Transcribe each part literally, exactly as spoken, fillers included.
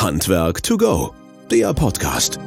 Handwerk to go, der Podcast.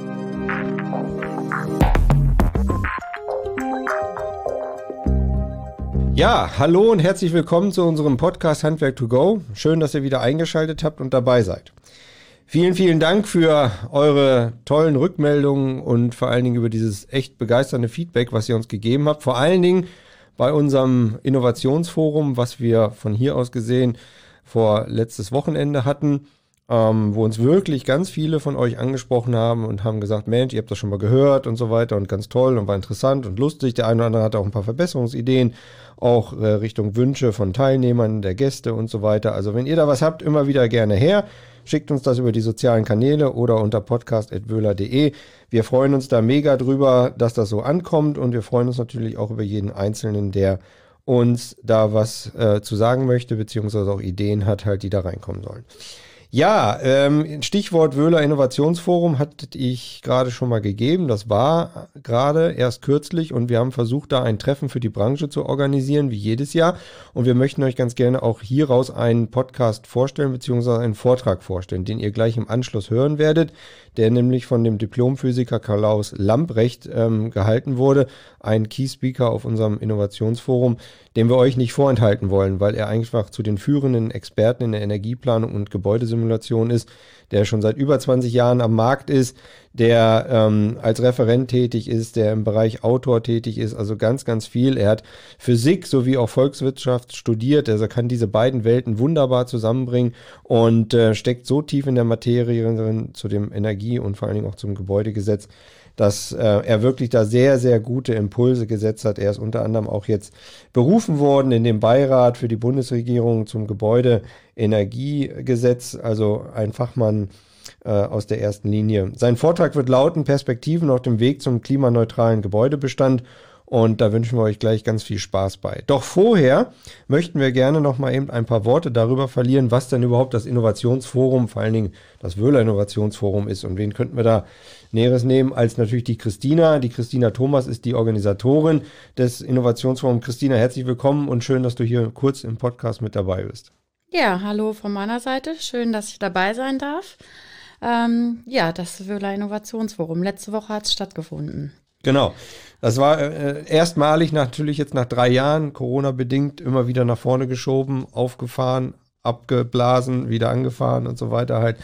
Ja, hallo und herzlich willkommen zu unserem Podcast Handwerk to go. Schön, dass ihr wieder eingeschaltet habt und dabei seid. Vielen, vielen Dank für eure tollen Rückmeldungen und vor allen Dingen über dieses echt begeisternde Feedback, was ihr uns gegeben habt. Vor allen Dingen bei unserem Innovationsforum, was wir von hier aus gesehen vor letztes Wochenende hatten, ähm, wo uns wirklich ganz viele von euch angesprochen haben und haben gesagt, Mensch, ihr habt das schon mal gehört und so weiter und ganz toll und war interessant und lustig. Der eine oder andere hatte auch ein paar Verbesserungsideen, auch äh, Richtung Wünsche von Teilnehmern, der Gäste und so weiter. Also wenn ihr da was habt, immer wieder gerne her. Schickt uns das über die sozialen Kanäle oder unter podcast at wöhler punkt de. Wir freuen uns da mega drüber, dass das so ankommt und wir freuen uns natürlich auch über jeden Einzelnen, der uns da was äh, zu sagen möchte, beziehungsweise auch Ideen hat, halt, die da reinkommen sollen. Ja, ähm, Stichwort Wöhler Innovationsforum hatte ich gerade schon mal gegeben. Das war gerade erst kürzlich und wir haben versucht, da ein Treffen für die Branche zu organisieren, wie jedes Jahr. Und wir möchten euch ganz gerne auch hieraus einen Podcast vorstellen, beziehungsweise einen Vortrag vorstellen, den ihr gleich im Anschluss hören werdet, der nämlich von dem Diplomphysiker Klaus Lamprecht ähm, gehalten wurde, ein Key Speaker auf unserem Innovationsforum, den wir euch nicht vorenthalten wollen, weil er einfach zu den führenden Experten in der Energieplanung und Gebäudesimulation ist, der schon seit über zwanzig Jahren am Markt ist, der ähm, als Referent tätig ist, der im Bereich Autor tätig ist, also ganz, ganz viel. Er hat Physik sowie auch Volkswirtschaft studiert, also kann diese beiden Welten wunderbar zusammenbringen und äh, steckt so tief in der Materie drin zu dem Energie- und vor allen Dingen auch zum Gebäudegesetz, dass äh, er wirklich da sehr, sehr gute Impulse gesetzt hat. Er ist unter anderem auch jetzt berufen worden in den Beirat für die Bundesregierung zum Gebäudeenergiegesetz, also ein Fachmann äh, aus der ersten Linie. Sein Vortrag wird lauten: Perspektiven auf dem Weg zum klimaneutralen Gebäudebestand. Und da wünschen wir euch gleich ganz viel Spaß bei. Doch vorher möchten wir gerne noch mal eben ein paar Worte darüber verlieren, was denn überhaupt das Innovationsforum, vor allen Dingen das Wöhler Innovationsforum ist. Und wen könnten wir da Näheres nehmen als natürlich die Christina. Die Christina Thomas ist die Organisatorin des Innovationsforums. Christina, herzlich willkommen und schön, dass du hier kurz im Podcast mit dabei bist. Ja, hallo von meiner Seite. Schön, dass ich dabei sein darf. Ähm, ja, das Wöhler Innovationsforum. Letzte Woche hat es stattgefunden. Genau. Das war äh, erstmalig natürlich jetzt nach drei Jahren, Corona-bedingt, immer wieder nach vorne geschoben, aufgefahren, abgeblasen, wieder angefahren und so weiter halt.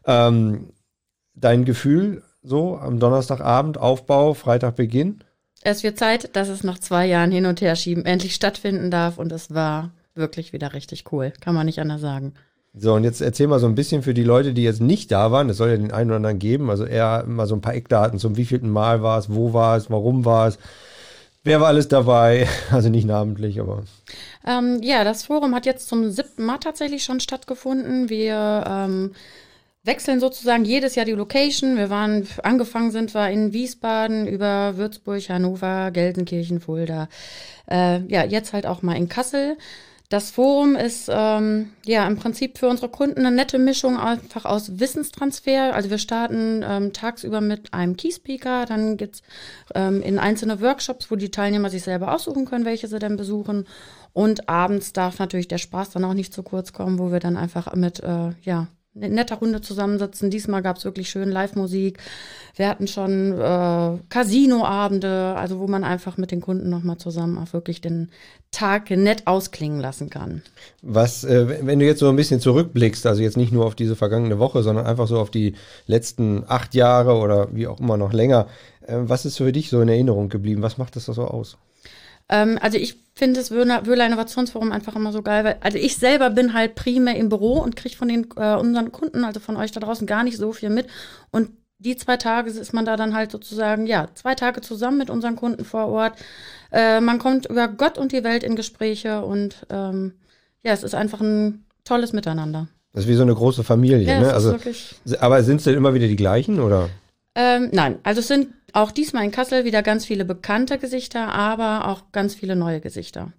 Ähm, dein Gefühl so am Donnerstagabend, Aufbau, Freitag Beginn? Es wird Zeit, dass es nach zwei Jahren hin und her schieben endlich stattfinden darf und es war wirklich wieder richtig cool. Kann man nicht anders sagen. So, und jetzt erzähl mal so ein bisschen für die Leute, die jetzt nicht da waren, es soll ja den einen oder anderen geben, also eher mal so ein paar Eckdaten zum wievielten Mal war es, wo war es, warum war es, wer war alles dabei, also nicht namentlich, aber... Ähm, ja, das Forum hat jetzt zum siebten Mal tatsächlich schon stattgefunden. Wir ähm, wechseln sozusagen jedes Jahr die Location. Wir waren, angefangen sind wir in Wiesbaden über Würzburg, Hannover, Gelsenkirchen, Fulda, äh, ja, jetzt halt auch mal in Kassel. Das Forum ist ähm, ja im Prinzip für unsere Kunden eine nette Mischung einfach aus Wissenstransfer. Also wir starten ähm, tagsüber mit einem Key-Speaker, dann geht's ähm, in einzelne Workshops, wo die Teilnehmer sich selber aussuchen können, welche sie denn besuchen. Und abends darf natürlich der Spaß dann auch nicht zu kurz kommen, wo wir dann einfach mit äh, ja in netter Runde zusammensitzen. Diesmal gab es wirklich schön Live-Musik. Wir hatten schon äh, Casino-Abende, also wo man einfach mit den Kunden nochmal zusammen auch wirklich den Tag nett ausklingen lassen kann. Was, äh, wenn du jetzt so ein bisschen zurückblickst, also jetzt nicht nur auf diese vergangene Woche, sondern einfach so auf die letzten acht Jahre oder wie auch immer noch länger, äh, was ist für dich so in Erinnerung geblieben? Was macht das da so aus? Ähm, also ich finde das Wöhler, Wöhler Innovationsforum einfach immer so geil, weil also ich selber bin halt primär im Büro und kriege von den äh, unseren Kunden, also von euch da draußen, gar nicht so viel mit. Und die zwei Tage ist man da dann halt sozusagen, ja, zwei Tage zusammen mit unseren Kunden vor Ort. Äh, man kommt über Gott und die Welt in Gespräche und ähm, ja, es ist einfach ein tolles Miteinander. Das ist wie so eine große Familie, ja, ne? Also, wirklich... aber sind es denn immer wieder die gleichen, oder? Ähm, nein, also es sind auch diesmal in Kassel wieder ganz viele bekannte Gesichter, aber auch ganz viele neue Gesichter.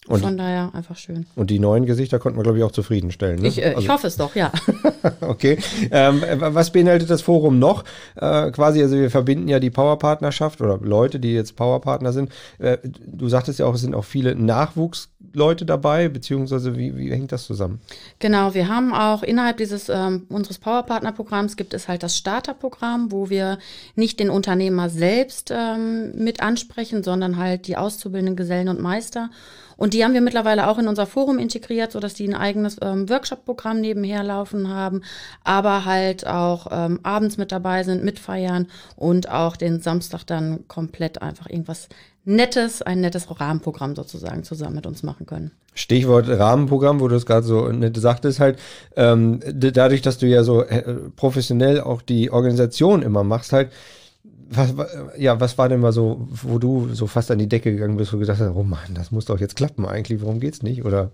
Und von daher einfach schön. Und die neuen Gesichter konnten wir, glaube ich, auch zufriedenstellen. Ne? Ich, äh, also, ich hoffe es doch, ja. Okay. Ähm, was beinhaltet das Forum noch? Äh, quasi, also wir verbinden ja die Powerpartnerschaft oder Leute, die jetzt Powerpartner sind. Äh, du sagtest ja auch, es sind auch viele Nachwuchsleute dabei, beziehungsweise wie, wie hängt das zusammen? Genau, wir haben auch innerhalb dieses ähm, unseres Powerpartner-Programms gibt es halt das Starterprogramm, wo wir nicht den Unternehmer selbst ähm, mit ansprechen, sondern halt die auszubildenden Gesellen und Meister. Und die haben wir mittlerweile auch in unser Forum integriert, sodass die ein eigenes ähm, Workshop-Programm nebenher laufen haben, aber halt auch ähm, abends mit dabei sind, mitfeiern und auch den Samstag dann komplett einfach irgendwas Nettes, ein nettes Rahmenprogramm sozusagen zusammen mit uns machen können. Stichwort Rahmenprogramm, wo du es gerade so nett sagtest, halt, ähm, dadurch, dass du ja so äh, professionell auch die Organisation immer machst, halt, Was, ja, was war denn mal so, wo du so fast an die Decke gegangen bist, wo du gedacht hast, oh Mann, das muss doch jetzt klappen eigentlich, warum geht's nicht, oder?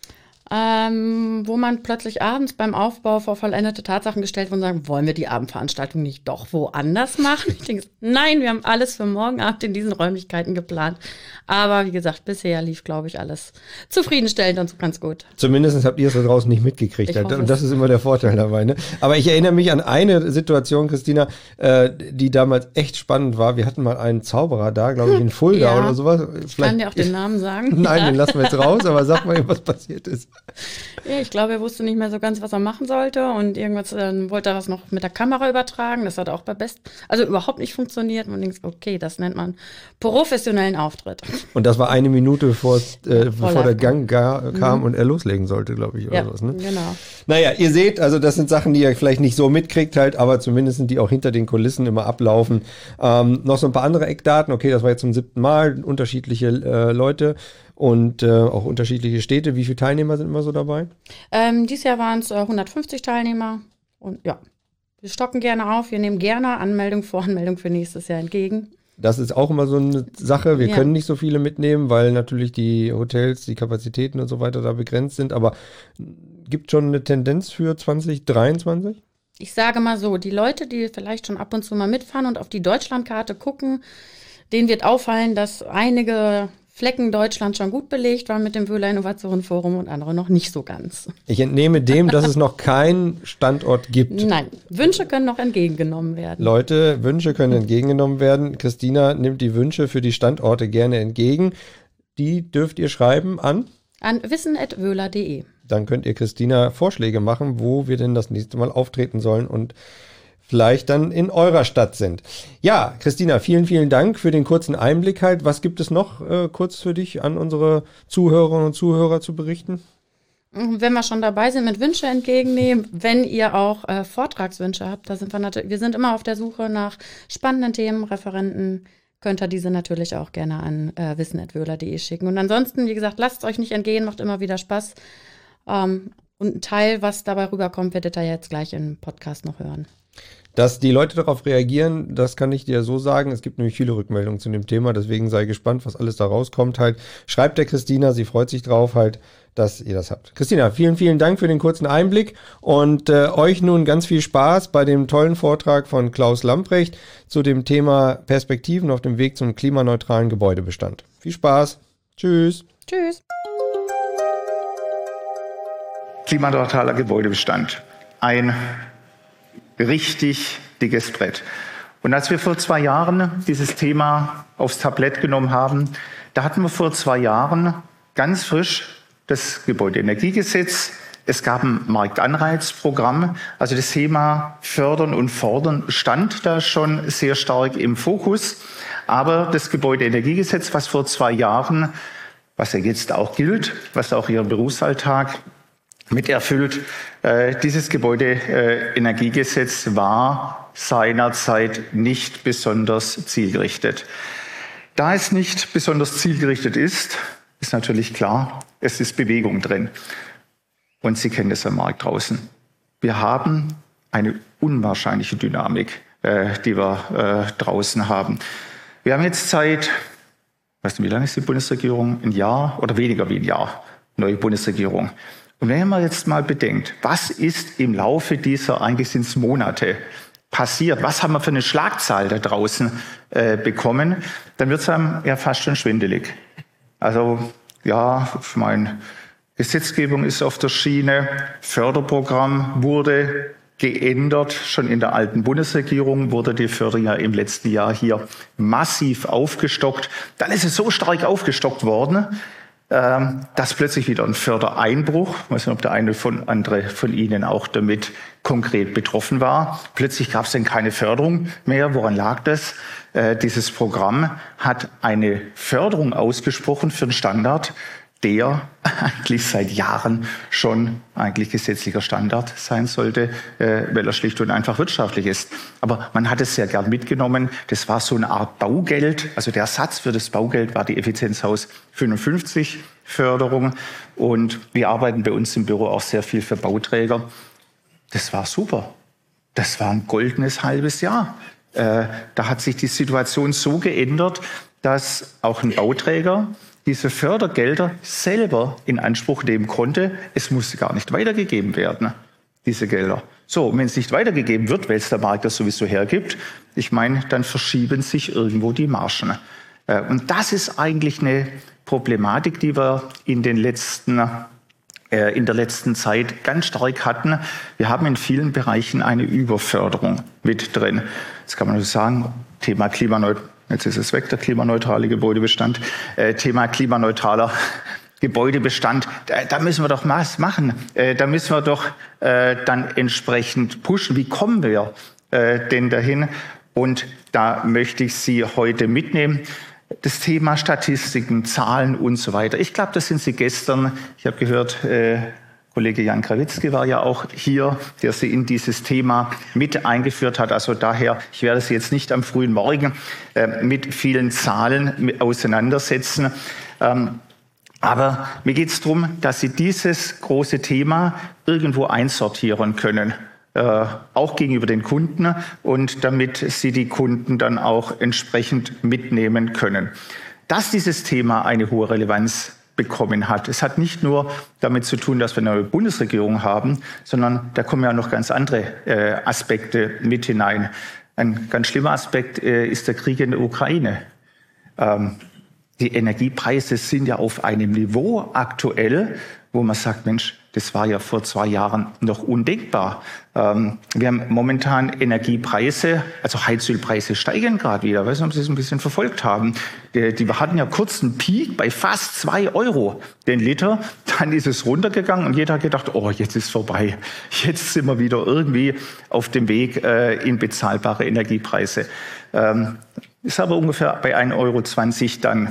Ähm, wo man plötzlich abends beim Aufbau vor vollendete Tatsachen gestellt wird und sagen, wollen wir die Abendveranstaltung nicht doch woanders machen? Ich denke, nein, wir haben alles für morgen Abend in diesen Räumlichkeiten geplant. Aber wie gesagt, bisher lief, glaube ich, alles zufriedenstellend und so ganz gut. Zumindest habt ihr es da draußen nicht mitgekriegt. Halt. Und das ist immer der Vorteil dabei. Ne? Aber ich erinnere mich an eine Situation, Christina, äh, die damals echt spannend war. Wir hatten mal einen Zauberer da, glaube ich, in Fulda ja, oder sowas. Ich Vielleicht, kann dir auch den Namen sagen. Nein, den lassen wir jetzt raus, aber sag mal, was passiert ist. Ja, ich glaube, er wusste nicht mehr so ganz, was er machen sollte und irgendwas äh, wollte er was noch mit der Kamera übertragen. Das hat auch bei Best, also überhaupt nicht funktioniert. Man denkt, okay, das nennt man professionellen Auftritt. Und das war eine Minute bevor, äh, bevor der Gang gar, kam mhm. und er loslegen sollte, glaube ich, oder ja, sowas. Ne? Genau. Naja, ihr seht, also das sind Sachen, die ihr vielleicht nicht so mitkriegt halt, aber zumindest sind die auch hinter den Kulissen immer ablaufen. Ähm, noch so ein paar andere Eckdaten. Okay, das war jetzt zum siebten Mal, unterschiedliche äh, Leute. Und äh, auch unterschiedliche Städte. Wie viele Teilnehmer sind immer so dabei? Ähm, dieses Jahr waren es äh, hundertfünfzig Teilnehmer. Und ja, wir stocken gerne auf. Wir nehmen gerne Anmeldung, Voranmeldung für nächstes Jahr entgegen. Das ist auch immer so eine Sache. Wir ja. können nicht so viele mitnehmen, weil natürlich die Hotels, die Kapazitäten und so weiter da begrenzt sind. Aber gibt schon eine Tendenz für zwanzig dreiundzwanzig? Ich sage mal so, die Leute, die vielleicht schon ab und zu mal mitfahren und auf die Deutschlandkarte gucken, denen wird auffallen, dass einige Flecken Deutschland schon gut belegt waren mit dem Wöhler Innovation Forum und andere noch nicht so ganz. Ich entnehme dem, dass es noch keinen Standort gibt. Nein, Wünsche können noch entgegengenommen werden. Leute, Wünsche können entgegengenommen werden. Christina nimmt die Wünsche für die Standorte gerne entgegen. Die dürft ihr schreiben an? An wissen at wöhler punkt de. Dann könnt ihr Christina Vorschläge machen, wo wir denn das nächste Mal auftreten sollen und vielleicht dann in eurer Stadt sind. Ja, Christina, vielen, vielen Dank für den kurzen Einblick halt. Was gibt es noch äh, kurz für dich an unsere Zuhörerinnen und Zuhörer zu berichten? Wenn wir schon dabei sind mit Wünsche entgegennehmen, wenn ihr auch äh, Vortragswünsche habt, da sind wir natürlich, wir sind immer auf der Suche nach spannenden Themen, Referenten, könnt ihr diese natürlich auch gerne an äh, wissen at wöhler punkt de schicken. Und ansonsten, wie gesagt, lasst es euch nicht entgehen, macht immer wieder Spaß. Ähm, und ein Teil, was dabei rüberkommt, werdet ihr jetzt gleich im Podcast noch hören. Dass die Leute darauf reagieren, das kann ich dir so sagen. Es gibt nämlich viele Rückmeldungen zu dem Thema, deswegen sei gespannt, was alles da rauskommt halt. Schreibt der Christina, sie freut sich drauf halt, dass ihr das habt. Christina, vielen, vielen Dank für den kurzen Einblick und äh, euch nun ganz viel Spaß bei dem tollen Vortrag von Klaus Lamprecht zu dem Thema Perspektiven auf dem Weg zum klimaneutralen Gebäudebestand. Viel Spaß. Tschüss. Tschüss. Klimaneutraler Gebäudebestand. Ein richtig dickes Brett. Und als wir vor zwei Jahren dieses Thema aufs Tablett genommen haben, da hatten wir vor zwei Jahren ganz frisch das Gebäudeenergiegesetz. Es gab ein Marktanreizprogramm. Also das Thema Fördern und Fordern stand da schon sehr stark im Fokus. Aber das Gebäudeenergiegesetz, was vor zwei Jahren, was ja jetzt auch gilt, was auch Ihren Berufsalltag mit erfüllt. Äh, dieses Gebäudeenergiegesetz war seinerzeit nicht besonders zielgerichtet. Da es nicht besonders zielgerichtet ist, ist natürlich klar, es ist Bewegung drin. Und Sie kennen das am Markt draußen. Wir haben eine unwahrscheinliche Dynamik, äh, die wir äh, draußen haben. Wir haben jetzt seit, weißt du, wie lange ist die Bundesregierung? Ein Jahr oder weniger wie ein Jahr, neue Bundesregierung. Und wenn man jetzt mal bedenkt, was ist im Laufe dieser, eigentlich sind es Monate, passiert, was haben wir für eine Schlagzahl da draußen äh, bekommen, dann wird es einem ja fast schon schwindelig. Also ja, ich meine, Gesetzgebung ist auf der Schiene, Förderprogramm wurde geändert. Schon in der alten Bundesregierung wurde die Förderung ja im letzten Jahr hier massiv aufgestockt. Dann ist es so stark aufgestockt worden, ähm, dass plötzlich wieder ein Fördereinbruch, ich weiß nicht, ob der eine von andere von Ihnen auch damit konkret betroffen war. Plötzlich gab es dann keine Förderung mehr. Woran lag das? Äh, dieses Programm hat eine Förderung ausgesprochen für den Standard, der eigentlich seit Jahren schon eigentlich gesetzlicher Standard sein sollte, äh, weil er schlicht und einfach wirtschaftlich ist. Aber man hat es sehr gern mitgenommen. Das war so eine Art Baugeld. Also der Satz für das Baugeld war die Effizienzhaus fünfundfünfzig Förderung. Und wir arbeiten bei uns im Büro auch sehr viel für Bauträger. Das war super. Das war ein goldenes halbes Jahr. Äh, da hat sich die Situation so geändert, dass auch ein Bauträger diese Fördergelder selber in Anspruch nehmen konnte. Es musste gar nicht weitergegeben werden, diese Gelder. So, wenn es nicht weitergegeben wird, weil es der Markt das sowieso hergibt, ich meine, dann verschieben sich irgendwo die Margen. Und das ist eigentlich eine Problematik, die wir in den letzten, äh, in der letzten Zeit ganz stark hatten. Wir haben in vielen Bereichen eine Überförderung mit drin. Das kann man nur sagen, Thema Klimaneutralität. Jetzt ist es weg, der klimaneutrale Gebäudebestand. Äh, Thema klimaneutraler Gebäudebestand, da, da müssen wir doch was machen. Äh, da müssen wir doch äh, dann entsprechend pushen. Wie kommen wir äh, denn dahin? Und da möchte ich Sie heute mitnehmen. Das Thema Statistiken, Zahlen und so weiter. Ich glaube, das sind Sie gestern, ich habe gehört, äh, Kollege Jan Krawinski war ja auch hier, der Sie in dieses Thema mit eingeführt hat. Also daher, ich werde Sie jetzt nicht am frühen Morgen äh, mit vielen Zahlen mit auseinandersetzen. Ähm, aber mir geht es darum, dass Sie dieses große Thema irgendwo einsortieren können. Äh, auch gegenüber den Kunden und damit Sie die Kunden dann auch entsprechend mitnehmen können. Dass dieses Thema eine hohe Relevanz bekommen hat. Es hat nicht nur damit zu tun, dass wir eine neue Bundesregierung haben, sondern da kommen ja noch ganz andere äh, Aspekte mit hinein. Ein ganz schlimmer Aspekt äh, ist der Krieg in der Ukraine. Ähm, die Energiepreise sind ja auf einem Niveau aktuell, wo man sagt, Mensch, das war ja vor zwei Jahren noch undenkbar. Ähm, wir haben momentan Energiepreise, also Heizölpreise steigen gerade wieder. Ich weiß nicht, ob Sie es ein bisschen verfolgt haben. Die, die hatten ja kurz einen Peak bei fast zwei Euro den Liter. Dann ist es runtergegangen und jeder hat gedacht, oh, jetzt ist vorbei. Jetzt sind wir wieder irgendwie auf dem Weg äh, in bezahlbare Energiepreise. Ähm, ist aber ungefähr bei ein Euro zwanzig dann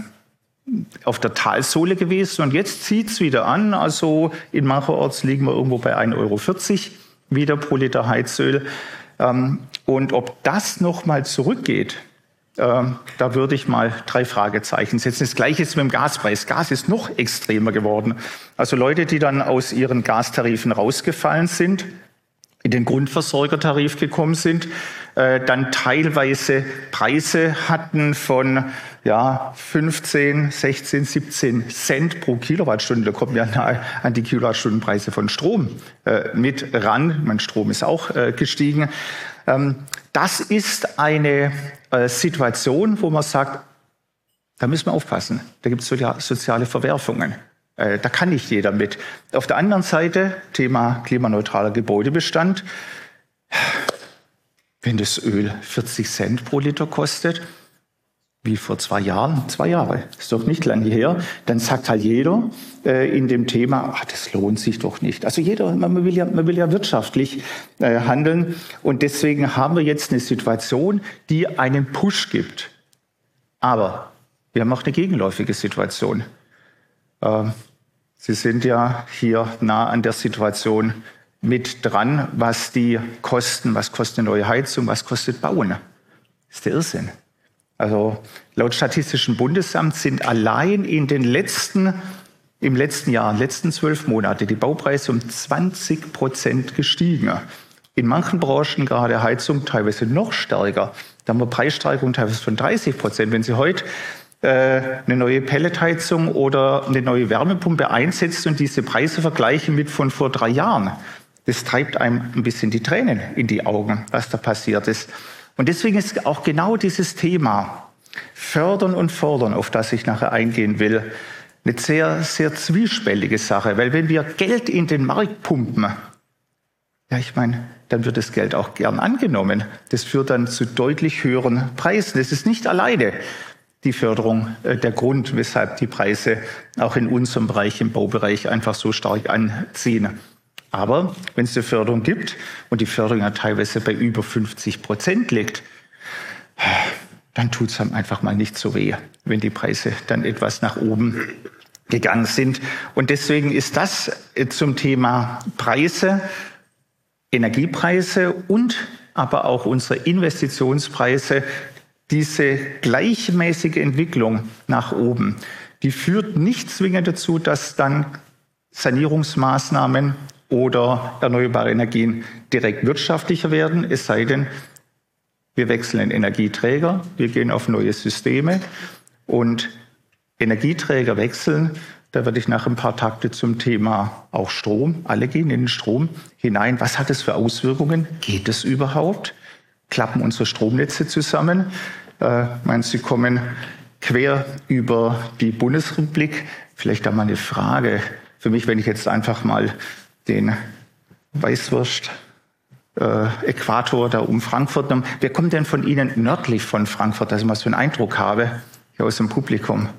auf der Talsohle gewesen und jetzt zieht es wieder an. Also in mancherorts liegen wir irgendwo bei ein Euro vierzig wieder pro Liter Heizöl. Und ob das nochmal zurückgeht, da würde ich mal drei Fragezeichen setzen. Das Gleiche ist mit dem Gaspreis. Gas ist noch extremer geworden. Also Leute, die dann aus ihren Gastarifen rausgefallen sind, in den Grundversorgertarif gekommen sind, äh, dann teilweise Preise hatten von ja, fünfzehn, sechzehn, siebzehn Cent pro Kilowattstunde. Da kommen ja nahe an die Kilowattstundenpreise von Strom äh, mit ran. Mein Strom ist auch äh, gestiegen. Ähm, das ist eine äh, Situation, wo man sagt, da müssen wir aufpassen. Da gibt es soziale Verwerfungen. Da kann nicht jeder mit. Auf der anderen Seite, Thema klimaneutraler Gebäudebestand. Wenn das Öl vierzig Cent pro Liter kostet, wie vor zwei Jahren, zwei Jahre, ist doch nicht lange her, dann sagt halt jeder äh, in dem Thema, ach, das lohnt sich doch nicht. Also jeder, man will ja, man will ja wirtschaftlich äh, handeln. Und deswegen haben wir jetzt eine Situation, die einen Push gibt. Aber wir haben auch eine gegenläufige Situation. Sie sind ja hier nah an der Situation mit dran, was die Kosten, was kostet eine neue Heizung, was kostet Bauen. Das ist der Irrsinn. Also laut Statistischen Bundesamt sind allein in den letzten, im letzten Jahr, in den letzten zwölf Monate die Baupreise um zwanzig Prozent gestiegen. In manchen Branchen, gerade Heizung, teilweise noch stärker. Da haben wir Preissteigerungen teilweise von dreißig Prozent. Wenn Sie heute eine neue Pelletheizung oder eine neue Wärmepumpe einsetzt und diese Preise vergleichen mit von vor drei Jahren. Das treibt einem ein bisschen die Tränen in die Augen, was da passiert ist. Und deswegen ist auch genau dieses Thema Fördern und Fordern, auf das ich nachher eingehen will, eine sehr, sehr zwiespältige Sache, weil wenn wir Geld in den Markt pumpen, ja, ich meine, dann wird das Geld auch gern angenommen. Das führt dann zu deutlich höheren Preisen. Das ist nicht alleine die Förderung äh, der Grund, weshalb die Preise auch in unserem Bereich, im Baubereich, einfach so stark anziehen. Aber wenn es eine Förderung gibt und die Förderung ja teilweise bei über fünfzig Prozent liegt, dann tut es einem einfach mal nicht so weh, wenn die Preise dann etwas nach oben gegangen sind. Und deswegen ist das äh, zum Thema Preise, Energiepreise und aber auch unsere Investitionspreise, diese gleichmäßige Entwicklung nach oben, die führt nicht zwingend dazu, dass dann Sanierungsmaßnahmen oder erneuerbare Energien direkt wirtschaftlicher werden, es sei denn, wir wechseln Energieträger, wir gehen auf neue Systeme und Energieträger wechseln. Da werde ich nach ein paar Takte zum Thema auch Strom. Alle gehen in den Strom hinein. Was hat es für Auswirkungen? Geht es überhaupt? Klappen unsere Stromnetze zusammen? Äh, ich meine, Sie kommen quer über die Bundesrepublik. Vielleicht da mal eine Frage für mich, wenn ich jetzt einfach mal den Weißwurst äh, Äquator da um Frankfurt nehme. Wer kommt denn von Ihnen nördlich von Frankfurt, dass ich mal so einen Eindruck habe, hier aus dem Publikum?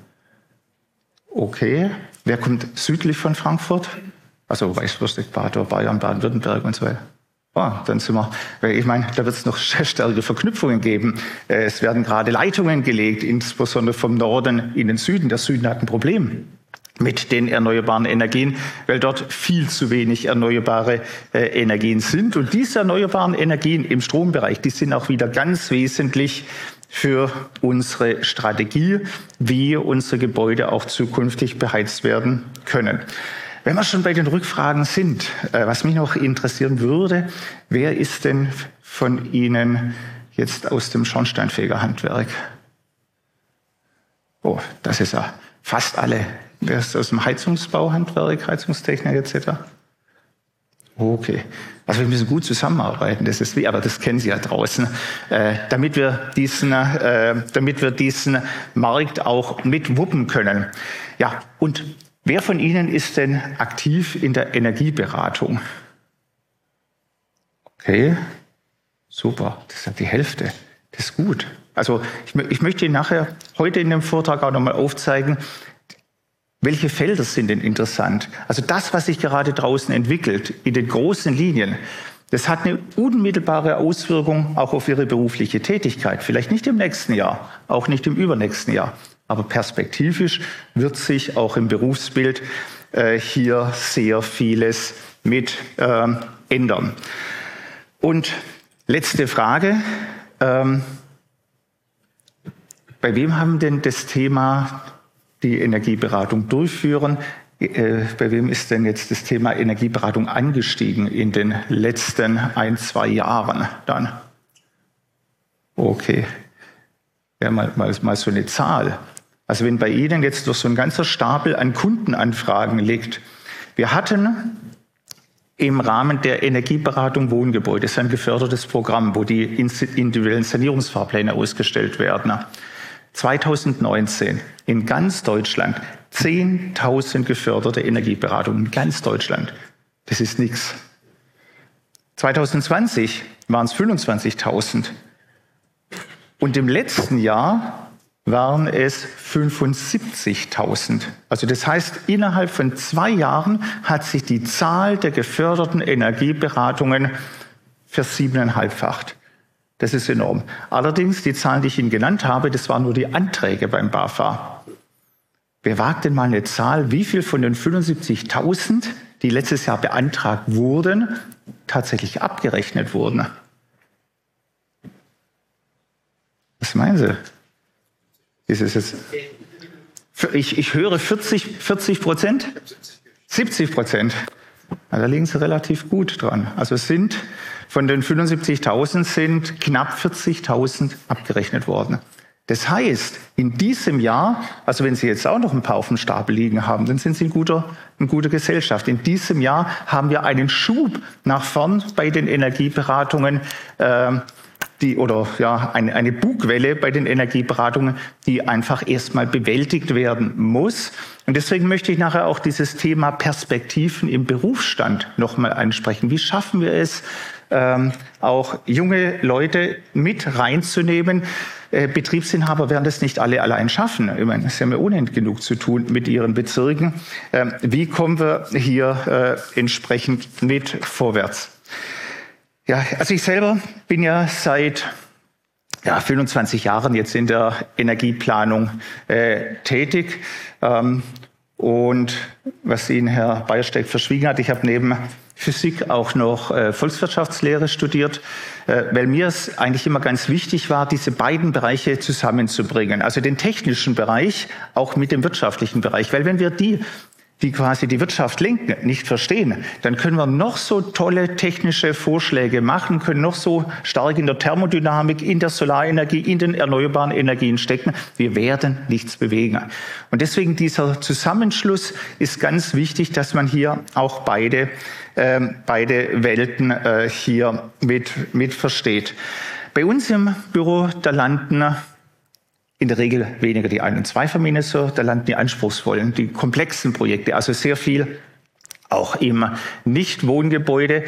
Okay. Wer kommt südlich von Frankfurt? Also Weißwurst-Äquator, Bayern, Baden-Württemberg und so weiter. Oh, dann sind wir, weil ich meine, da wird es noch stärkere Verknüpfungen geben. Es werden gerade Leitungen gelegt, insbesondere vom Norden in den Süden. Der Süden hat ein Problem mit den erneuerbaren Energien, weil dort viel zu wenig erneuerbare äh, Energien sind. Und diese erneuerbaren Energien im Strombereich, die sind auch wieder ganz wesentlich für unsere Strategie, wie unsere Gebäude auch zukünftig beheizt werden können. Wenn wir schon bei den Rückfragen sind, äh, was mich noch interessieren würde, wer ist denn von Ihnen jetzt aus dem Schornsteinfegerhandwerk? Oh, das ist ja fast alle. Wer ist aus dem Heizungsbauhandwerk, Heizungstechnik et cetera? Okay. Also wir müssen gut zusammenarbeiten, das ist wie, aber das kennen Sie ja draußen, äh, damit wir diesen, äh, damit wir diesen Markt auch mitwuppen können. Ja, und wer von Ihnen ist denn aktiv in der Energieberatung? Okay, super, das ist ja die Hälfte, das ist gut. Also ich, ich möchte Ihnen nachher heute in dem Vortrag auch nochmal aufzeigen, welche Felder sind denn interessant? Also das, was sich gerade draußen entwickelt, in den großen Linien, das hat eine unmittelbare Auswirkung auch auf Ihre berufliche Tätigkeit. Vielleicht nicht im nächsten Jahr, auch nicht im übernächsten Jahr. Aber perspektivisch wird sich auch im Berufsbild äh, hier sehr vieles mit äh, ändern. Und letzte Frage. Ähm, bei wem haben denn das Thema die Energieberatung durchführen? Äh, bei wem ist denn jetzt das Thema Energieberatung angestiegen in den letzten ein, zwei Jahren dann? Okay. Ja, mal, mal, mal so eine Zahl. Also wenn bei Ihnen jetzt durch so ein ganzer Stapel an Kundenanfragen liegt. Wir hatten im Rahmen der Energieberatung Wohngebäude, das ist ein gefördertes Programm, wo die individuellen Sanierungsfahrpläne ausgestellt werden. zweitausendneunzehn in ganz Deutschland zehntausend geförderte Energieberatungen in ganz Deutschland. Das ist nichts. zweitausendzwanzig waren es fünfundzwanzigtausend. Und im letzten Jahr waren es fünfundsiebzigtausend. Also das heißt, innerhalb von zwei Jahren hat sich die Zahl der geförderten Energieberatungen versiebeneinhalbfacht. Das ist enorm. Allerdings, die Zahlen, die ich Ihnen genannt habe, das waren nur die Anträge beim BAFA. Wer wagt denn mal eine Zahl, wie viel von den fünfundsiebzigtausend, die letztes Jahr beantragt wurden, tatsächlich abgerechnet wurden? Was meinen Sie? Ist es jetzt? Ich, ich höre vierzig Prozent? siebzig Prozent. Da liegen Sie relativ gut dran. Also es sind von den fünfundsiebzigtausend sind knapp vierzigtausend abgerechnet worden. Das heißt, in diesem Jahr, also wenn Sie jetzt auch noch ein paar auf dem Stapel liegen haben, dann sind Sie in guter, in guter Gesellschaft. In diesem Jahr haben wir einen Schub nach vorn bei den Energieberatungen äh, die oder ja eine, eine Bugwelle bei den Energieberatungen, die einfach erstmal bewältigt werden muss. Und deswegen möchte ich nachher auch dieses Thema Perspektiven im Berufsstand nochmal ansprechen. Wie schaffen wir es, ähm, auch junge Leute mit reinzunehmen? Äh, Betriebsinhaber werden das nicht alle allein schaffen. Ich meine, sie haben ja unendlich genug zu tun mit ihren Bezirken. Ähm, wie kommen wir hier äh, entsprechend mit vorwärts? Ja, also ich selber bin ja seit ja, fünfundzwanzig Jahren jetzt in der Energieplanung äh, tätig. Ähm, und was Ihnen Herr Beiersteck verschwiegen hat, ich habe neben Physik auch noch äh, Volkswirtschaftslehre studiert, äh, weil mir es eigentlich immer ganz wichtig war, diese beiden Bereiche zusammenzubringen. Also den technischen Bereich auch mit dem wirtschaftlichen Bereich. Weil wenn wir die die quasi die Wirtschaft lenken, nicht verstehen, dann können wir noch so tolle technische Vorschläge machen, können noch so stark in der Thermodynamik, in der Solarenergie, in den erneuerbaren Energien stecken. Wir werden nichts bewegen. Und deswegen dieser Zusammenschluss ist ganz wichtig, dass man hier auch beide, äh, beide Welten äh, hier mit, mit versteht. Bei uns im Büro, da landen in der Regel weniger die Ein- und Zweifamilienhäuser, da landen die anspruchsvollen, die komplexen Projekte, also sehr viel auch im Nicht-Wohngebäude.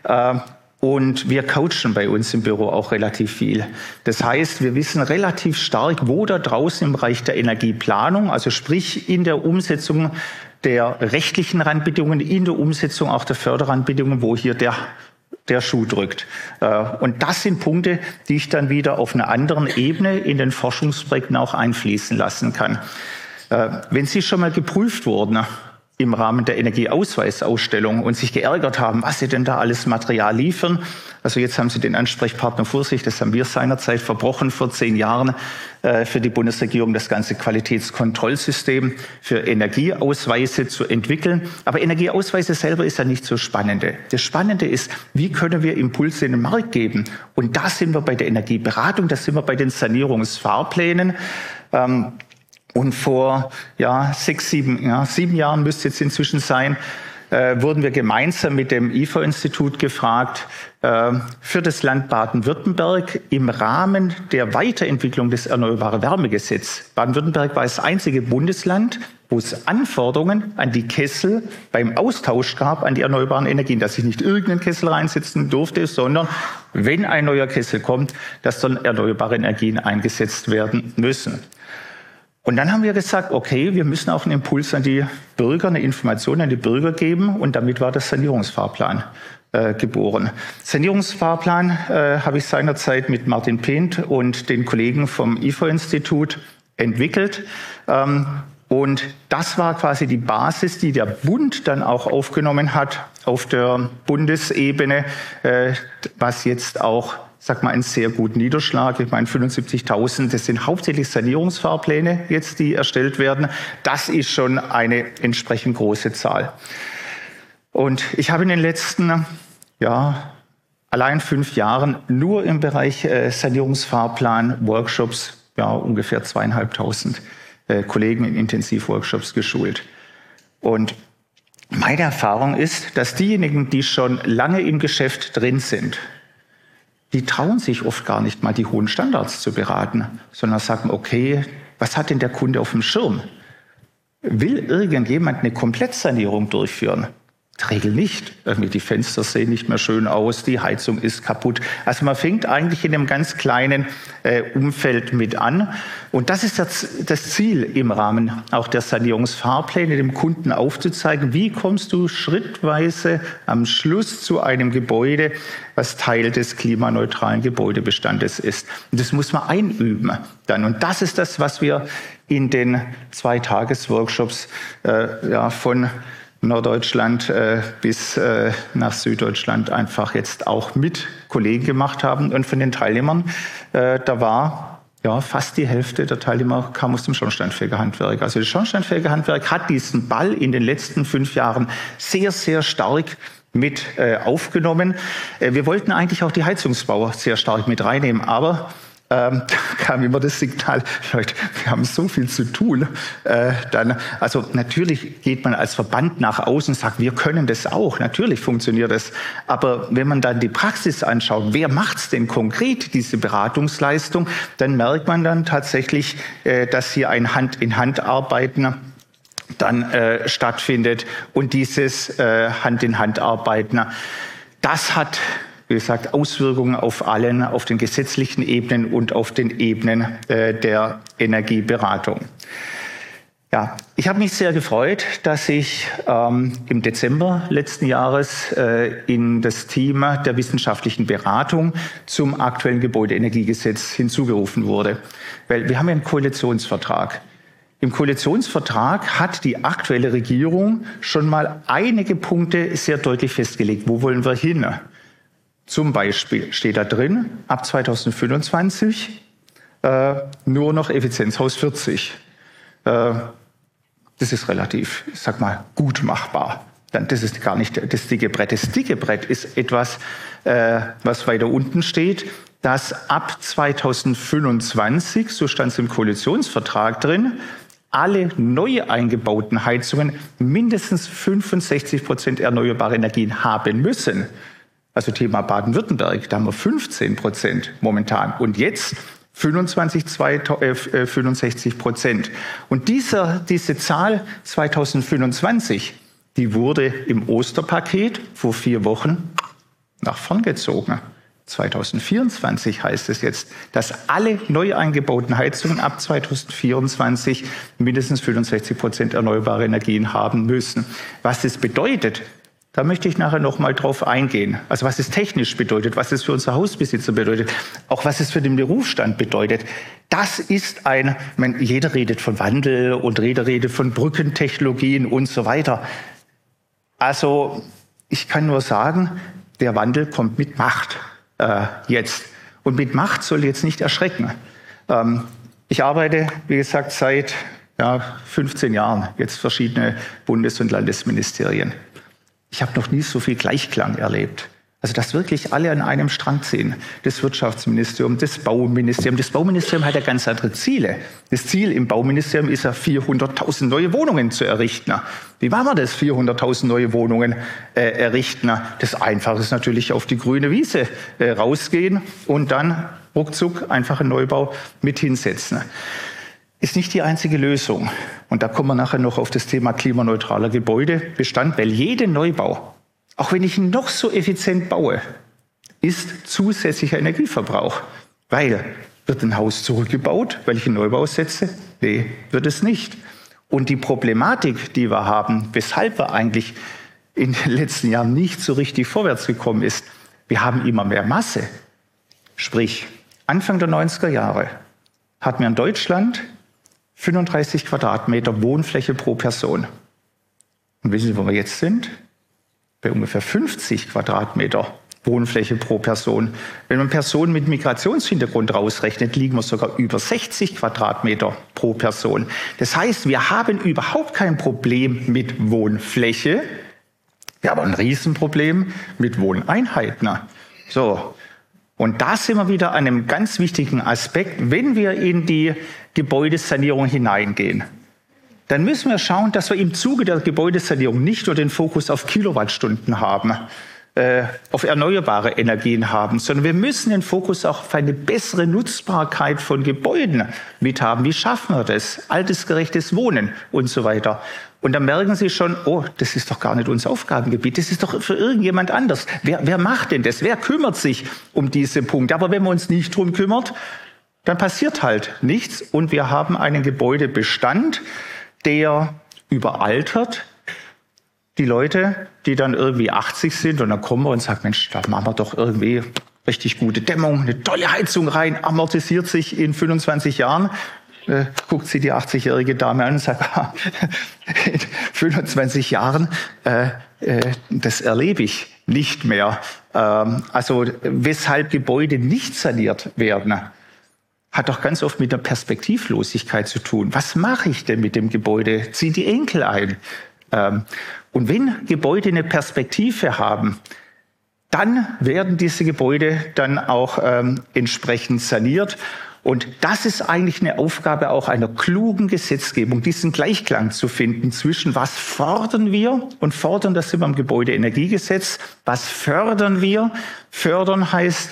Und wir coachen bei uns im Büro auch relativ viel. Das heißt, wir wissen relativ stark, wo da draußen im Bereich der Energieplanung, also sprich in der Umsetzung der rechtlichen Randbedingungen, in der Umsetzung auch der Förderrandbedingungen, wo hier der der Schuh drückt. Und das sind Punkte, die ich dann wieder auf einer anderen Ebene in den Forschungsprojekten auch einfließen lassen kann. Wenn Sie schon mal geprüft wurden im Rahmen der Energieausweisausstellung und sich geärgert haben, was Sie denn da alles Material liefern. Also jetzt haben Sie den Ansprechpartner vor sich, das haben wir seinerzeit verbrochen vor zehn Jahren äh, für die Bundesregierung, das ganze Qualitätskontrollsystem für Energieausweise zu entwickeln. Aber Energieausweise selber ist ja nicht so spannende. Das Spannende ist, wie können wir Impulse in den Markt geben? Und da sind wir bei der Energieberatung, da sind wir bei den Sanierungsfahrplänen. Ähm, Und vor ja, sechs, sieben, ja, sieben Jahren müsste es jetzt inzwischen sein, äh, wurden wir gemeinsam mit dem I F A-Institut gefragt, äh, für das Land Baden-Württemberg im Rahmen der Weiterentwicklung des Erneuerbare Wärmegesetzes. Baden-Württemberg war das einzige Bundesland, wo es Anforderungen an die Kessel beim Austausch gab, an die erneuerbaren Energien, dass ich nicht irgendeinen Kessel reinsetzen durfte, sondern wenn ein neuer Kessel kommt, dass dann erneuerbare Energien eingesetzt werden müssen. Und dann haben wir gesagt, okay, wir müssen auch einen Impuls an die Bürger, eine Information an die Bürger geben. Und damit war der Sanierungsfahrplan äh, geboren. Sanierungsfahrplan äh, habe ich seinerzeit mit Martin Pehnt und den Kollegen vom I F A-Institut entwickelt. Ähm, und das war quasi die Basis, die der Bund dann auch aufgenommen hat auf der Bundesebene, äh, was jetzt auch sag mal, einen sehr guten Niederschlag. Ich meine, fünfundsiebzigtausend, das sind hauptsächlich Sanierungsfahrpläne jetzt, die erstellt werden. Das ist schon eine entsprechend große Zahl. Und ich habe in den letzten, ja, allein fünf Jahren nur im Bereich äh, Sanierungsfahrplan, Workshops, ja, ungefähr zweieinhalbtausend äh, Kollegen in Intensivworkshops geschult. Und meine Erfahrung ist, dass diejenigen, die schon lange im Geschäft drin sind, die trauen sich oft gar nicht mal, die hohen Standards zu beraten, sondern sagen, okay, was hat denn der Kunde auf dem Schirm? Will irgendjemand eine Komplettsanierung durchführen? In der Regel nicht. Irgendwie die Fenster sehen nicht mehr schön aus, die Heizung ist kaputt. Also man fängt eigentlich in einem ganz kleinen äh, Umfeld mit an. Und das ist das, das Ziel im Rahmen auch der Sanierungsfahrpläne, dem Kunden aufzuzeigen, wie kommst du schrittweise am Schluss zu einem Gebäude, was Teil des klimaneutralen Gebäudebestandes ist. Und das muss man einüben dann. Und das ist das, was wir in den zwei Tagesworkshops äh, ja, von Norddeutschland äh, bis äh, nach Süddeutschland einfach jetzt auch mit Kollegen gemacht haben. Und von den Teilnehmern, äh, da war ja fast die Hälfte der Teilnehmer kam aus dem Schornsteinfegerhandwerk. Also das Schornsteinfegerhandwerk hat diesen Ball in den letzten fünf Jahren sehr, sehr stark mit äh, aufgenommen. Äh, wir wollten eigentlich auch die Heizungsbauer sehr stark mit reinnehmen, aber Ähm, da kam immer das Signal, Leute, wir haben so viel zu tun. Äh, dann, also natürlich geht man als Verband nach außen und sagt, wir können das auch. Natürlich funktioniert das. Aber wenn man dann die Praxis anschaut, wer macht's denn konkret, diese Beratungsleistung, dann merkt man dann tatsächlich, äh, dass hier ein Hand-in-Hand-Arbeiten dann äh, stattfindet. Und dieses äh, Hand-in-Hand-Arbeiten, das hat, wie gesagt, Auswirkungen auf allen, auf den gesetzlichen Ebenen und auf den Ebenen äh, der Energieberatung. Ja, ich habe mich sehr gefreut, dass ich ähm, im Dezember letzten Jahres äh, in das Team der wissenschaftlichen Beratung zum aktuellen Gebäudeenergiegesetz hinzugerufen wurde. Weil wir haben ja einen Koalitionsvertrag. Im Koalitionsvertrag hat die aktuelle Regierung schon mal einige Punkte sehr deutlich festgelegt. Wo wollen wir hin? Zum Beispiel steht da drin, ab zweitausendfünfundzwanzig äh, nur noch Effizienzhaus vierzig. Äh, das ist relativ, ich sag mal, gut machbar. Dann, das ist gar nicht das dicke Brett. Das dicke Brett ist etwas, äh, was weiter unten steht, dass ab zweitausendfünfundzwanzig, so stand es im Koalitionsvertrag drin, alle neu eingebauten Heizungen mindestens fünfundsechzig Prozent erneuerbare Energien haben müssen. Also Thema Baden-Württemberg, da haben wir fünfzehn Prozent momentan. Und jetzt fünfundzwanzig, fünfundsechzig Prozent. Und dieser, diese Zahl zweitausendfünfundzwanzig, die wurde im Osterpaket vor vier Wochen nach vorn gezogen. zweitausendvierundzwanzig heißt es jetzt, dass alle neu eingebauten Heizungen ab zweitausendvierundzwanzig mindestens fünfundsechzig Prozent erneuerbare Energien haben müssen. Was das bedeutet, da möchte ich nachher noch mal drauf eingehen. Also was es technisch bedeutet, was es für unsere Hausbesitzer bedeutet, auch was es für den Berufsstand bedeutet. Das ist ein, ich meine, jeder redet von Wandel und jeder redet von Brückentechnologien und so weiter. Also ich kann nur sagen, der Wandel kommt mit Macht äh, jetzt. Und mit Macht soll jetzt nicht erschrecken. Ähm, ich arbeite, wie gesagt, seit ja, fünfzehn Jahren, jetzt verschiedene Bundes- und Landesministerien. Ich habe noch nie so viel Gleichklang erlebt. Also dass wirklich alle an einem Strang ziehen. Das Wirtschaftsministerium, das Bauministerium. Das Bauministerium hat ja ganz andere Ziele. Das Ziel im Bauministerium ist ja, vierhunderttausend neue Wohnungen zu errichten. Wie machen wir das, vierhunderttausend neue Wohnungen äh, errichten? Das Einfache ist natürlich auf die grüne Wiese äh, rausgehen und dann ruckzuck einfach einen Neubau mit hinsetzen. Ist nicht die einzige Lösung. Und da kommen wir nachher noch auf das Thema klimaneutraler Gebäudebestand, weil jeder Neubau, auch wenn ich ihn noch so effizient baue, ist zusätzlicher Energieverbrauch. Weil, wird ein Haus zurückgebaut, weil ich einen Neubau setze? Nee, wird es nicht. Und die Problematik, die wir haben, weshalb wir eigentlich in den letzten Jahren nicht so richtig vorwärts gekommen ist, wir haben immer mehr Masse. Sprich, Anfang der neunziger Jahre hatten wir in Deutschland fünfunddreißig Quadratmeter Wohnfläche pro Person. Und wissen Sie, wo wir jetzt sind? Bei ungefähr fünfzig Quadratmeter Wohnfläche pro Person. Wenn man Personen mit Migrationshintergrund rausrechnet, liegen wir sogar über sechzig Quadratmeter pro Person. Das heißt, wir haben überhaupt kein Problem mit Wohnfläche. Wir haben ein Riesenproblem mit Wohneinheiten. So. Und da sind wir wieder an einem ganz wichtigen Aspekt. Wenn wir in die Gebäudesanierung hineingehen, dann müssen wir schauen, dass wir im Zuge der Gebäudesanierung nicht nur den Fokus auf Kilowattstunden haben, äh, auf erneuerbare Energien haben, sondern wir müssen den Fokus auch auf eine bessere Nutzbarkeit von Gebäuden mit haben. Wie schaffen wir das? Altersgerechtes Wohnen und so weiter. Und dann merken Sie schon, oh, das ist doch gar nicht unser Aufgabengebiet, das ist doch für irgendjemand anders. Wer, wer macht denn das? Wer kümmert sich um diese Punkte? Aber wenn man uns nicht drum kümmert, dann passiert halt nichts und wir haben einen Gebäudebestand, der überaltert. Die Leute, die dann irgendwie achtzig sind und dann kommen wir und sagen, Mensch, da machen wir doch irgendwie richtig gute Dämmung, eine tolle Heizung rein, amortisiert sich in fünfundzwanzig Jahren. Äh, guckt sie die achtzigjährige Dame an und sagt, in fünfundzwanzig Jahren, äh, äh, das erlebe ich nicht mehr. Ähm, also weshalb Gebäude nicht saniert werden, hat doch ganz oft mit der Perspektivlosigkeit zu tun. Was mache ich denn mit dem Gebäude? Ziehen die Enkel ein? Ähm, und wenn Gebäude eine Perspektive haben, dann werden diese Gebäude dann auch ähm, entsprechend saniert. Und das ist eigentlich eine Aufgabe auch einer klugen Gesetzgebung, diesen Gleichklang zu finden zwischen was fordern wir und fordern, das sind wir im Gebäudeenergiegesetz, was fördern wir? Fördern heißt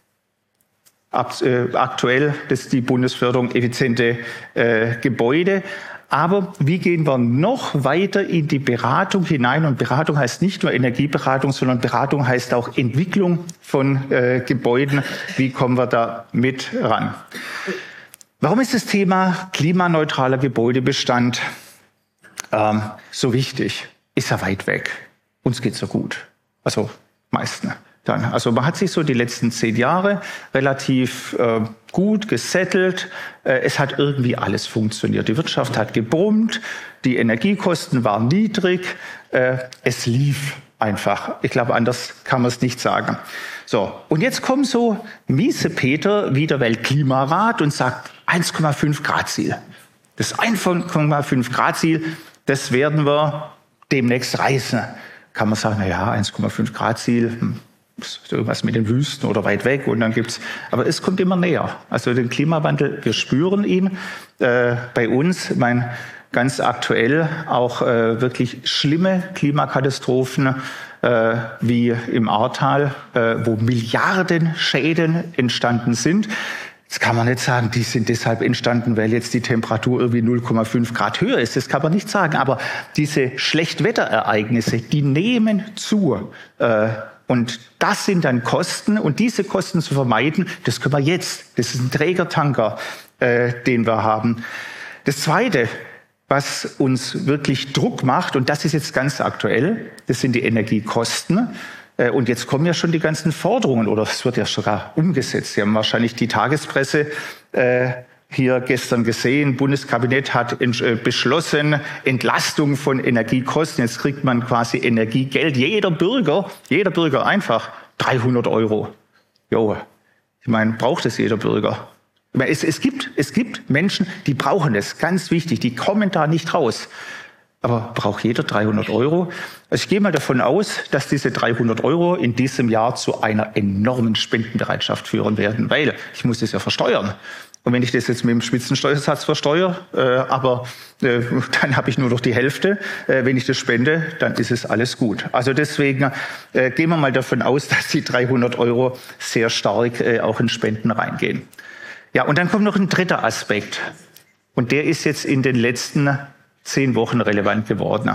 ab, äh, aktuell, das ist die Bundesförderung effiziente äh, Gebäude. Aber wie gehen wir noch weiter in die Beratung hinein? Und Beratung heißt nicht nur Energieberatung, sondern Beratung heißt auch Entwicklung von äh, Gebäuden. Wie kommen wir da mit ran? Warum ist das Thema klimaneutraler Gebäudebestand ähm, so wichtig? Ist ja weit weg. Uns geht's so gut. Also meisten. Dann. Also man hat sich so die letzten zehn Jahre relativ äh, gut gesettelt. Äh, es hat irgendwie alles funktioniert. Die Wirtschaft hat gebrummt, die Energiekosten waren niedrig, äh, es lief einfach. Ich glaube, anders kann man es nicht sagen. So, und jetzt kommt so miese Peter wie der Weltklimarat und sagt eins Komma fünf Grad Ziel. Das eins Komma fünf Grad Ziel, das werden wir demnächst reißen. Kann man sagen, na ja, eins Komma fünf Grad Ziel, hm. irgendwas mit den Wüsten oder weit weg und dann gibt's, aber es kommt immer näher. Also den Klimawandel, wir spüren ihn äh, bei uns. Ich meine, ganz aktuell auch äh, wirklich schlimme Klimakatastrophen äh, wie im Ahrtal, äh, wo Milliarden Schäden entstanden sind. Jetzt kann man nicht sagen, die sind deshalb entstanden, weil jetzt die Temperatur irgendwie null Komma fünf Grad höher ist. Das kann man nicht sagen. Aber diese Schlechtwetterereignisse, die nehmen zu. Äh, Und das sind dann Kosten. Und diese Kosten zu vermeiden, das können wir jetzt. Das ist ein Trägertanker, äh, den wir haben. Das Zweite, was uns wirklich Druck macht, und das ist jetzt ganz aktuell, das sind die Energiekosten. Äh, und jetzt kommen ja schon die ganzen Forderungen, oder es wird ja sogar umgesetzt. Sie haben wahrscheinlich die Tagespresse äh, hier gestern gesehen, Bundeskabinett hat beschlossen, Entlastung von Energiekosten. Jetzt kriegt man quasi Energiegeld. Jeder Bürger, jeder Bürger einfach dreihundert Euro. Jo, ich meine, braucht es jeder Bürger? Ich meine, es, es gibt, es gibt Menschen, die brauchen es, ganz wichtig, die kommen da nicht raus. Aber braucht jeder dreihundert Euro? Also ich gehe mal davon aus, dass diese dreihundert Euro in diesem Jahr zu einer enormen Spendenbereitschaft führen werden, weil ich muss es ja versteuern. Und wenn ich das jetzt mit dem Spitzensteuersatz versteuere, äh, aber äh, dann habe ich nur noch die Hälfte. Äh, wenn ich das spende, dann ist es alles gut. Also deswegen äh, gehen wir mal davon aus, dass die dreihundert Euro sehr stark äh, auch in Spenden reingehen. Ja, und dann kommt noch ein dritter Aspekt. Und der ist jetzt in den letzten zehn Wochen relevant geworden.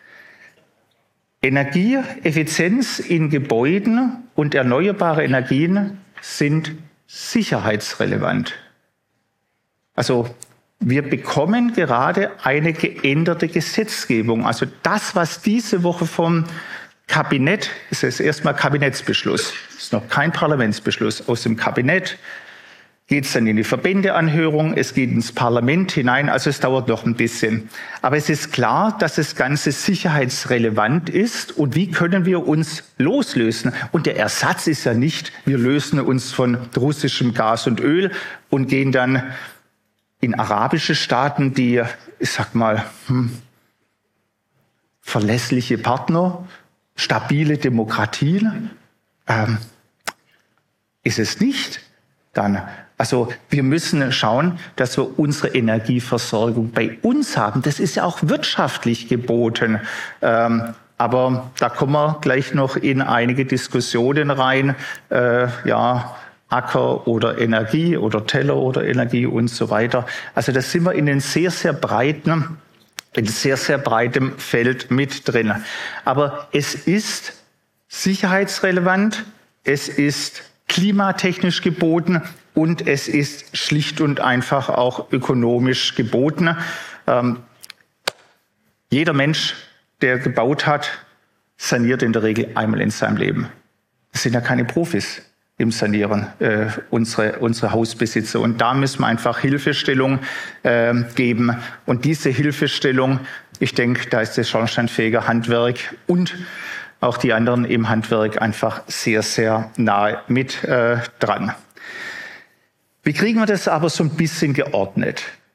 Energieeffizienz in Gebäuden und erneuerbare Energien sind sicherheitsrelevant. Also wir bekommen gerade eine geänderte Gesetzgebung. Also das, was diese Woche vom Kabinett, das ist erstmal Kabinettsbeschluss, das ist noch kein Parlamentsbeschluss, aus dem Kabinett geht es dann in die Verbändeanhörung, es geht ins Parlament hinein, also es dauert noch ein bisschen. Aber es ist klar, dass das Ganze sicherheitsrelevant ist und wie können wir uns loslösen? Und der Ersatz ist ja nicht, wir lösen uns von russischem Gas und Öl und gehen dann in arabische Staaten, die, ich sag mal, hm, verlässliche Partner, stabile Demokratien, ähm, ist es nicht dann. Also wir müssen schauen, dass wir unsere Energieversorgung bei uns haben. Das ist ja auch wirtschaftlich geboten. Ähm, aber da kommen wir gleich noch in einige Diskussionen rein. Äh, ja, Acker oder Energie oder Teller oder Energie und so weiter. Also da sind wir in einem sehr, sehr breiten, in sehr, sehr breitem Feld mit drin. Aber es ist sicherheitsrelevant, es ist klimatechnisch geboten und es ist schlicht und einfach auch ökonomisch geboten. Ähm, jeder Mensch, der gebaut hat, saniert in der Regel einmal in seinem Leben. Das sind ja keine Profis im Sanieren, äh, unsere, unsere Hausbesitzer. Und da müssen wir einfach Hilfestellung äh, geben. Und diese Hilfestellung, ich denke, da ist das schornsteinfeger Handwerk und auch die anderen im Handwerk einfach sehr, sehr nahe mit äh, dran. Wie kriegen wir das aber so ein bisschen geordnet?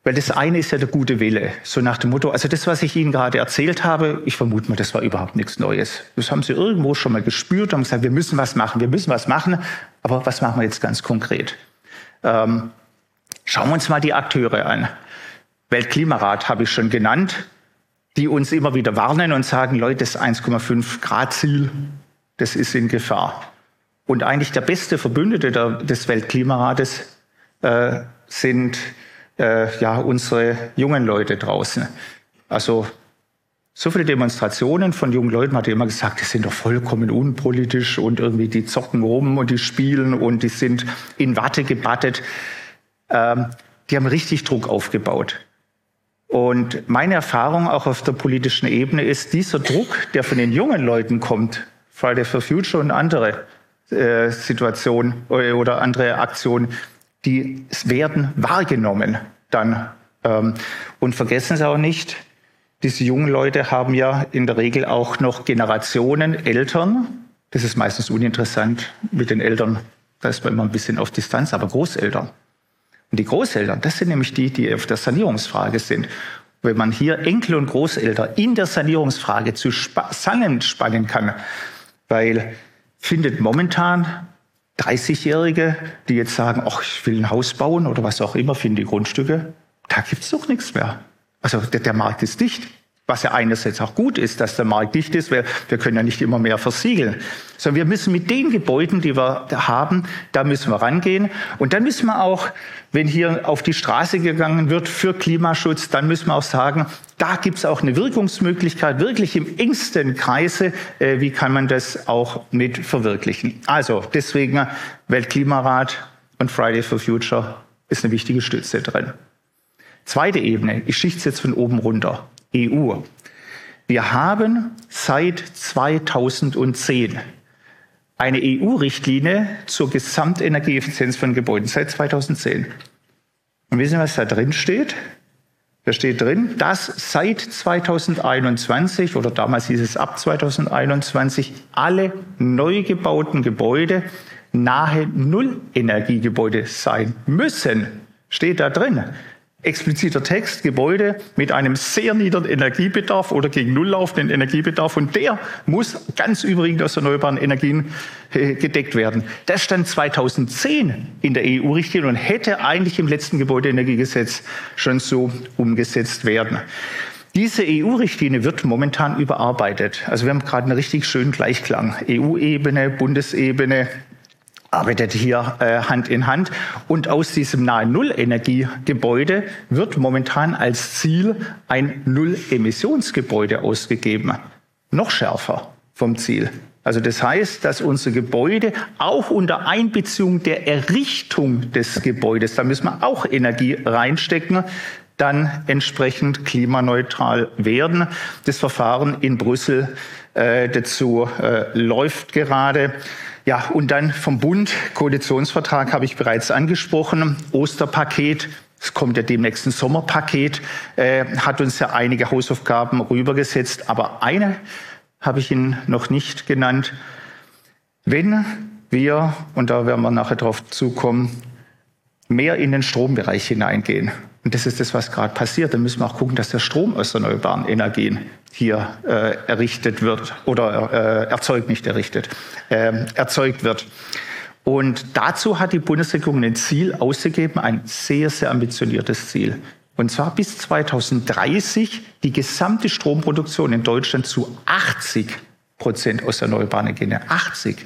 Weil das eine ist ja der gute Wille, so nach dem Motto, also das, was ich Ihnen gerade erzählt habe, ich vermute mal, das war überhaupt nichts Neues. Das haben Sie irgendwo schon mal gespürt, haben gesagt, wir müssen was machen, wir müssen was machen, aber was machen wir jetzt ganz konkret? Ähm, schauen wir uns mal die Akteure an. Weltklimarat habe ich schon genannt, die uns immer wieder warnen und sagen, Leute, das eins Komma fünf Grad Ziel, das ist in Gefahr. Und eigentlich der beste Verbündete der, des Weltklimarates äh, sind äh, ja unsere jungen Leute draußen. Also so viele Demonstrationen von jungen Leuten, hat immer gesagt, die sind doch vollkommen unpolitisch und irgendwie die zocken rum und die spielen und die sind in Watte gebattet. Ähm, die haben richtig Druck aufgebaut. Und meine Erfahrung auch auf der politischen Ebene ist, dieser Druck, der von den jungen Leuten kommt, Friday for Future und andere äh, Situationen oder andere Aktionen, die werden wahrgenommen dann. Ähm, und vergessen Sie auch nicht, diese jungen Leute haben ja in der Regel auch noch Generationen Eltern. Das ist meistens uninteressant mit den Eltern, da ist man immer ein bisschen auf Distanz, aber Großeltern. Und die Großeltern, das sind nämlich die, die auf der Sanierungsfrage sind. Wenn man hier Enkel und Großeltern in der Sanierungsfrage zusammenspannen kann, weil findet momentan dreißigjährige, die jetzt sagen, ach, ich will ein Haus bauen oder was auch immer, finden die Grundstücke, da gibt's doch nichts mehr. Also der, der Markt ist dicht. Was ja einerseits auch gut ist, dass der Markt dicht ist, weil wir können ja nicht immer mehr versiegeln. Sondern wir müssen mit den Gebäuden, die wir haben, da müssen wir rangehen. Und dann müssen wir auch, wenn hier auf die Straße gegangen wird für Klimaschutz, dann müssen wir auch sagen, da gibt es auch eine Wirkungsmöglichkeit, wirklich im engsten Kreise. Äh, wie kann man das auch mit verwirklichen? Also deswegen Weltklimarat und Friday for Future ist eine wichtige Stütze drin. Zweite Ebene, ich schichte es jetzt von oben runter. E U. Wir haben seit zweitausendzehn eine E U-Richtlinie zur Gesamtenergieeffizienz von Gebäuden, seit zweitausendzehn. Und wissen Sie, was da drin steht? Da steht drin, dass seit zweitausendeinundzwanzig oder damals hieß es ab zweitausendeinundzwanzig alle neu gebauten Gebäude nahe Nullenergiegebäude sein müssen. Steht da drin. Expliziter Text, Gebäude mit einem sehr niedrigen Energiebedarf oder gegen Null laufenden Energiebedarf. Und der muss ganz überwiegend aus erneuerbaren Energien äh, gedeckt werden. Das stand zweitausendzehn in der E U-Richtlinie und hätte eigentlich im letzten Gebäudeenergiegesetz schon so umgesetzt werden. Diese E U-Richtlinie wird momentan überarbeitet. Also wir haben gerade einen richtig schönen Gleichklang. E U-Ebene, Bundesebene, arbeitet hier äh, Hand in Hand. Und aus diesem Nahe-Null-Energie-Gebäude wird momentan als Ziel ein Null-Emissionsgebäude ausgegeben. Noch schärfer vom Ziel. Also das heißt, dass unsere Gebäude auch unter Einbeziehung der Errichtung des Gebäudes, da müssen wir auch Energie reinstecken, dann entsprechend klimaneutral werden. Das Verfahren in Brüssel äh, dazu äh, läuft gerade. Ja, und dann vom Bund, Koalitionsvertrag habe ich bereits angesprochen, Osterpaket, es kommt ja demnächst ein Sommerpaket, äh, hat uns ja einige Hausaufgaben rübergesetzt, aber eine habe ich Ihnen noch nicht genannt. Wenn wir, und da werden wir nachher drauf zukommen, mehr in den Strombereich hineingehen, und das ist das, was gerade passiert, dann müssen wir auch gucken, dass der Strom aus erneuerbaren Energien hier äh, errichtet wird oder äh, erzeugt, nicht errichtet, äh, erzeugt wird. Und dazu hat die Bundesregierung ein Ziel ausgegeben, ein sehr, sehr ambitioniertes Ziel. Und zwar bis zweitausenddreißig die gesamte Stromproduktion in Deutschland zu achtzig Prozent aus erneuerbaren Energien. achtzig.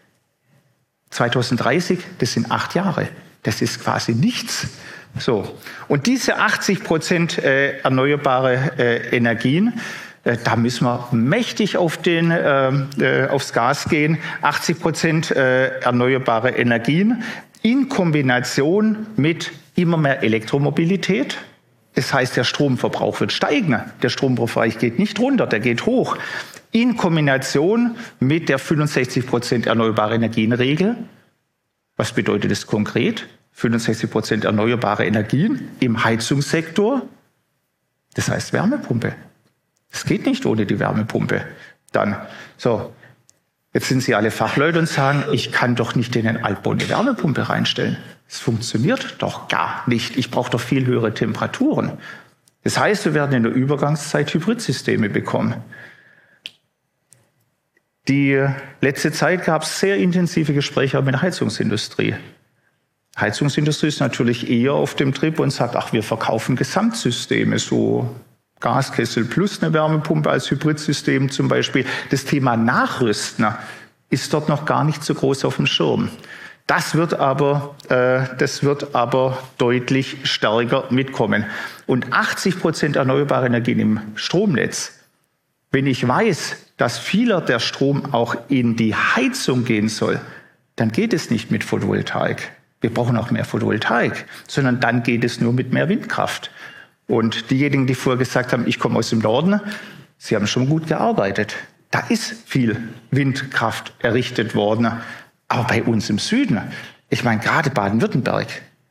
zweitausenddreißig, das sind acht Jahre. Das ist quasi nichts. So. Und diese achtzig Prozent äh, erneuerbare äh, Energien, äh, da müssen wir mächtig auf den, äh, äh, aufs Gas gehen. achtzig Prozent äh, erneuerbare Energien in Kombination mit immer mehr Elektromobilität. Das heißt, der Stromverbrauch wird steigen. Der Stromverbrauch geht nicht runter, der geht hoch. In Kombination mit der fünfundsechzig Prozent erneuerbare Energien-Regel. Was bedeutet das konkret? fünfundsechzig Prozent erneuerbare Energien im Heizungssektor. Das heißt Wärmepumpe. Es geht nicht ohne die Wärmepumpe. Dann, so, jetzt sind Sie alle Fachleute und sagen, ich kann doch nicht in den Altbau eine Wärmepumpe reinstellen. Es funktioniert doch gar nicht. Ich brauche doch viel höhere Temperaturen. Das heißt, wir werden in der Übergangszeit Hybridsysteme bekommen. Die letzte Zeit gab es sehr intensive Gespräche mit der Heizungsindustrie. Die Heizungsindustrie ist natürlich eher auf dem Trip und sagt, ach, wir verkaufen Gesamtsysteme, so Gaskessel plus eine Wärmepumpe als Hybridsystem zum Beispiel. Das Thema Nachrüsten ist dort noch gar nicht so groß auf dem Schirm. Das wird aber, äh, das wird aber deutlich stärker mitkommen. Und achtzig Prozent erneuerbare Energien im Stromnetz. Wenn ich weiß, dass vieler der Strom auch in die Heizung gehen soll, dann geht es nicht mit Photovoltaik. Wir brauchen auch mehr Photovoltaik, sondern dann geht es nur mit mehr Windkraft. Und diejenigen, die vorher gesagt haben, ich komme aus dem Norden, sie haben schon gut gearbeitet. Da ist viel Windkraft errichtet worden. Aber bei uns im Süden, ich meine gerade Baden-Württemberg,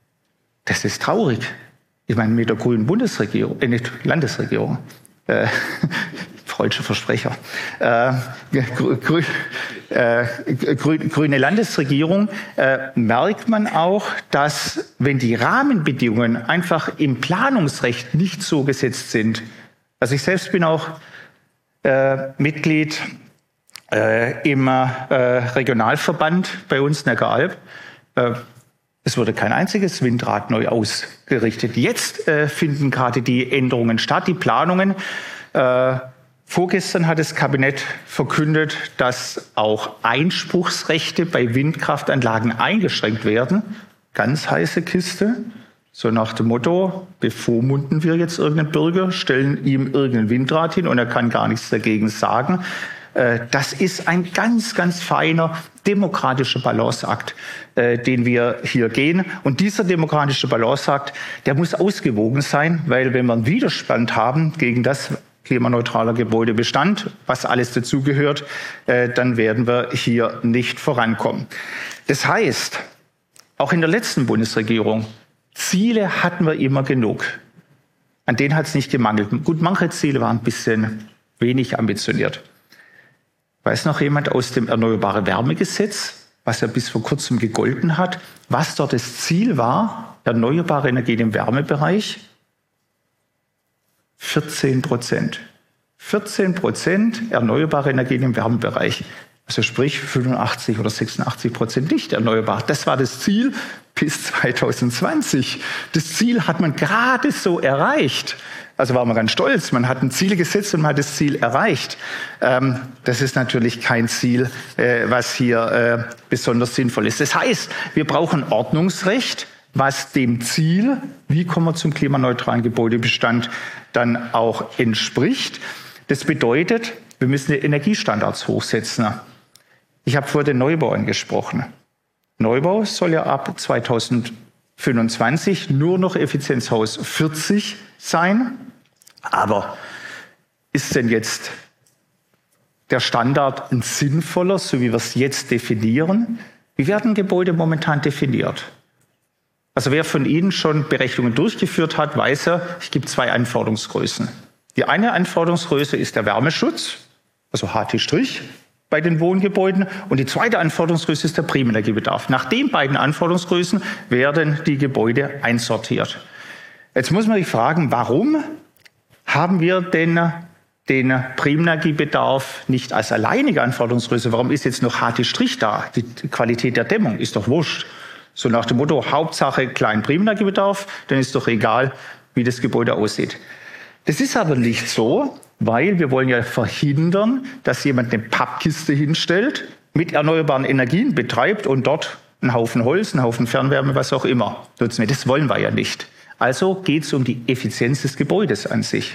das ist traurig. Ich meine mit der grünen Bundesregierung, äh nicht Landesregierung, äh, freudscher Versprecher, äh, grü, äh, grü, grüne Landesregierung, äh, merkt man auch, dass wenn die Rahmenbedingungen einfach im Planungsrecht nicht so gesetzt sind, also ich selbst bin auch äh, Mitglied Äh, im äh, Regionalverband bei uns Neckaralb. Äh, es wurde kein einziges Windrad neu ausgerichtet. Jetzt äh, finden gerade die Änderungen statt, die Planungen. Äh, vorgestern hat das Kabinett verkündet, dass auch Einspruchsrechte bei Windkraftanlagen eingeschränkt werden. Ganz heiße Kiste. So nach dem Motto, bevormunden wir jetzt irgendeinen Bürger, stellen ihm irgendein Windrad hin und er kann gar nichts dagegen sagen. Das ist ein ganz, ganz feiner demokratischer Balanceakt, äh, den wir hier gehen. Und dieser demokratische Balanceakt, der muss ausgewogen sein, weil wenn wir einen Widerstand haben gegen das klimaneutraler Gebäudebestand, was alles dazugehört, äh, dann werden wir hier nicht vorankommen. Das heißt, auch in der letzten Bundesregierung, Ziele hatten wir immer genug. An denen hat es nicht gemangelt. Gut, manche Ziele waren ein bisschen wenig ambitioniert. Weiß noch jemand aus dem Erneuerbare Wärmegesetz, was ja bis vor kurzem gegolten hat, was dort das Ziel war, erneuerbare Energien im Wärmebereich? vierzehn Prozent. vierzehn Prozent erneuerbare Energien im Wärmebereich. Also sprich fünfundachtzig oder sechsundachtzig Prozent nicht erneuerbar. Das war das Ziel bis zweitausendzwanzig. Das Ziel hat man gerade so erreicht. Also war man ganz stolz. Man hat ein Ziel gesetzt und man hat das Ziel erreicht. Ähm, das ist natürlich kein Ziel, äh, was hier äh, besonders sinnvoll ist. Das heißt, wir brauchen Ordnungsrecht, was dem Ziel, wie kommen wir zum klimaneutralen Gebäudebestand, dann auch entspricht. Das bedeutet, wir müssen die Energiestandards hochsetzen. Ich habe vorher den Neubau angesprochen. Neubau soll ja ab zweitausendfünfundzwanzig nur noch Effizienzhaus vierzig sein. Aber ist denn jetzt der Standard ein sinnvoller, so wie wir es jetzt definieren? Wie werden Gebäude momentan definiert? Also wer von Ihnen schon Berechnungen durchgeführt hat, weiß ja, es gibt zwei Anforderungsgrößen. Die eine Anforderungsgröße ist der Wärmeschutz, also H T- bei den Wohngebäuden. Und die zweite Anforderungsgröße ist der Primenergiebedarf. Nach den beiden Anforderungsgrößen werden die Gebäude einsortiert. Jetzt muss man sich fragen, warum haben wir denn den Primenergiebedarf nicht als alleinige Anforderungsgröße? Warum ist jetzt noch H T- da? Die Qualität der Dämmung ist doch wurscht. So nach dem Motto, Hauptsache kleinen Primenergiebedarf, dann ist doch egal, wie das Gebäude aussieht. Das ist aber nicht so, weil wir wollen ja verhindern, dass jemand eine Pappkiste hinstellt, mit erneuerbaren Energien betreibt und dort einen Haufen Holz, einen Haufen Fernwärme, was auch immer. Das wollen wir ja nicht. Also geht es um die Effizienz des Gebäudes an sich.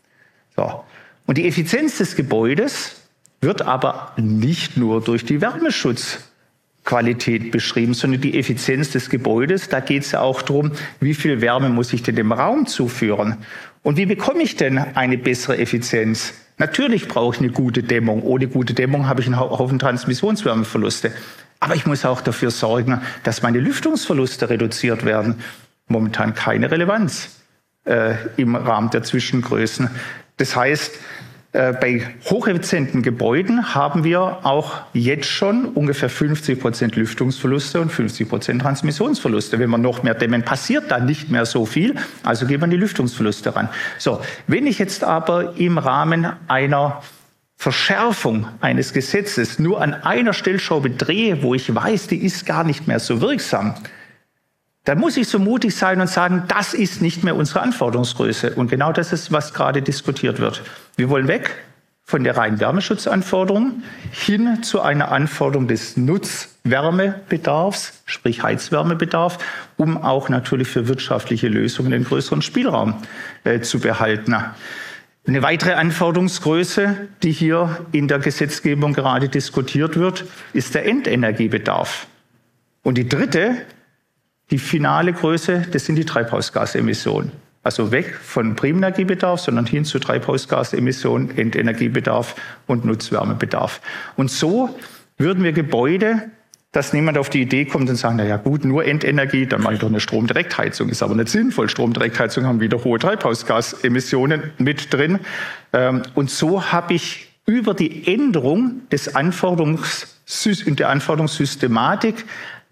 So. Und die Effizienz des Gebäudes wird aber nicht nur durch die Wärmeschutzqualität beschrieben, sondern die Effizienz des Gebäudes, da geht es ja auch darum, wie viel Wärme muss ich denn dem Raum zuführen? Und wie bekomme ich denn eine bessere Effizienz? Natürlich brauche ich eine gute Dämmung. Ohne gute Dämmung habe ich einen Haufen Transmissionswärmeverluste. Aber ich muss auch dafür sorgen, dass meine Lüftungsverluste reduziert werden. Momentan keine Relevanz äh, im Rahmen der Zwischengrößen. Das heißt, Äh, bei hocheffizienten Gebäuden haben wir auch jetzt schon ungefähr fünfzig Prozent Lüftungsverluste und fünfzig Prozent Transmissionsverluste. Wenn wir noch mehr dämmen, passiert da nicht mehr so viel, also gehen wir an die Lüftungsverluste ran. So, wenn ich jetzt aber im Rahmen einer Verschärfung eines Gesetzes nur an einer Stellschraube drehe, wo ich weiß, die ist gar nicht mehr so wirksam, dann muss ich so mutig sein und sagen, das ist nicht mehr unsere Anforderungsgröße. Und genau das ist, was gerade diskutiert wird. Wir wollen weg von der reinen Wärmeschutzanforderung hin zu einer Anforderung des Nutzwärmebedarfs, sprich Heizwärmebedarf, um auch natürlich für wirtschaftliche Lösungen den größeren Spielraum äh, zu behalten. Eine weitere Anforderungsgröße, die hier in der Gesetzgebung gerade diskutiert wird, ist der Endenergiebedarf. Und die dritte, die finale Größe, das sind die Treibhausgasemissionen. Also weg von Primenergiebedarf, sondern hin zu Treibhausgasemissionen, Endenergiebedarf und Nutzwärmebedarf. Und so würden wir Gebäude, dass niemand auf die Idee kommt und sagt, na ja gut, nur Endenergie, dann mache ich doch eine Stromdirektheizung. Ist aber nicht sinnvoll. Stromdirektheizung haben wieder hohe Treibhausgasemissionen mit drin. Und so habe ich über die Änderung des Anforderungs- der Anforderungssystematik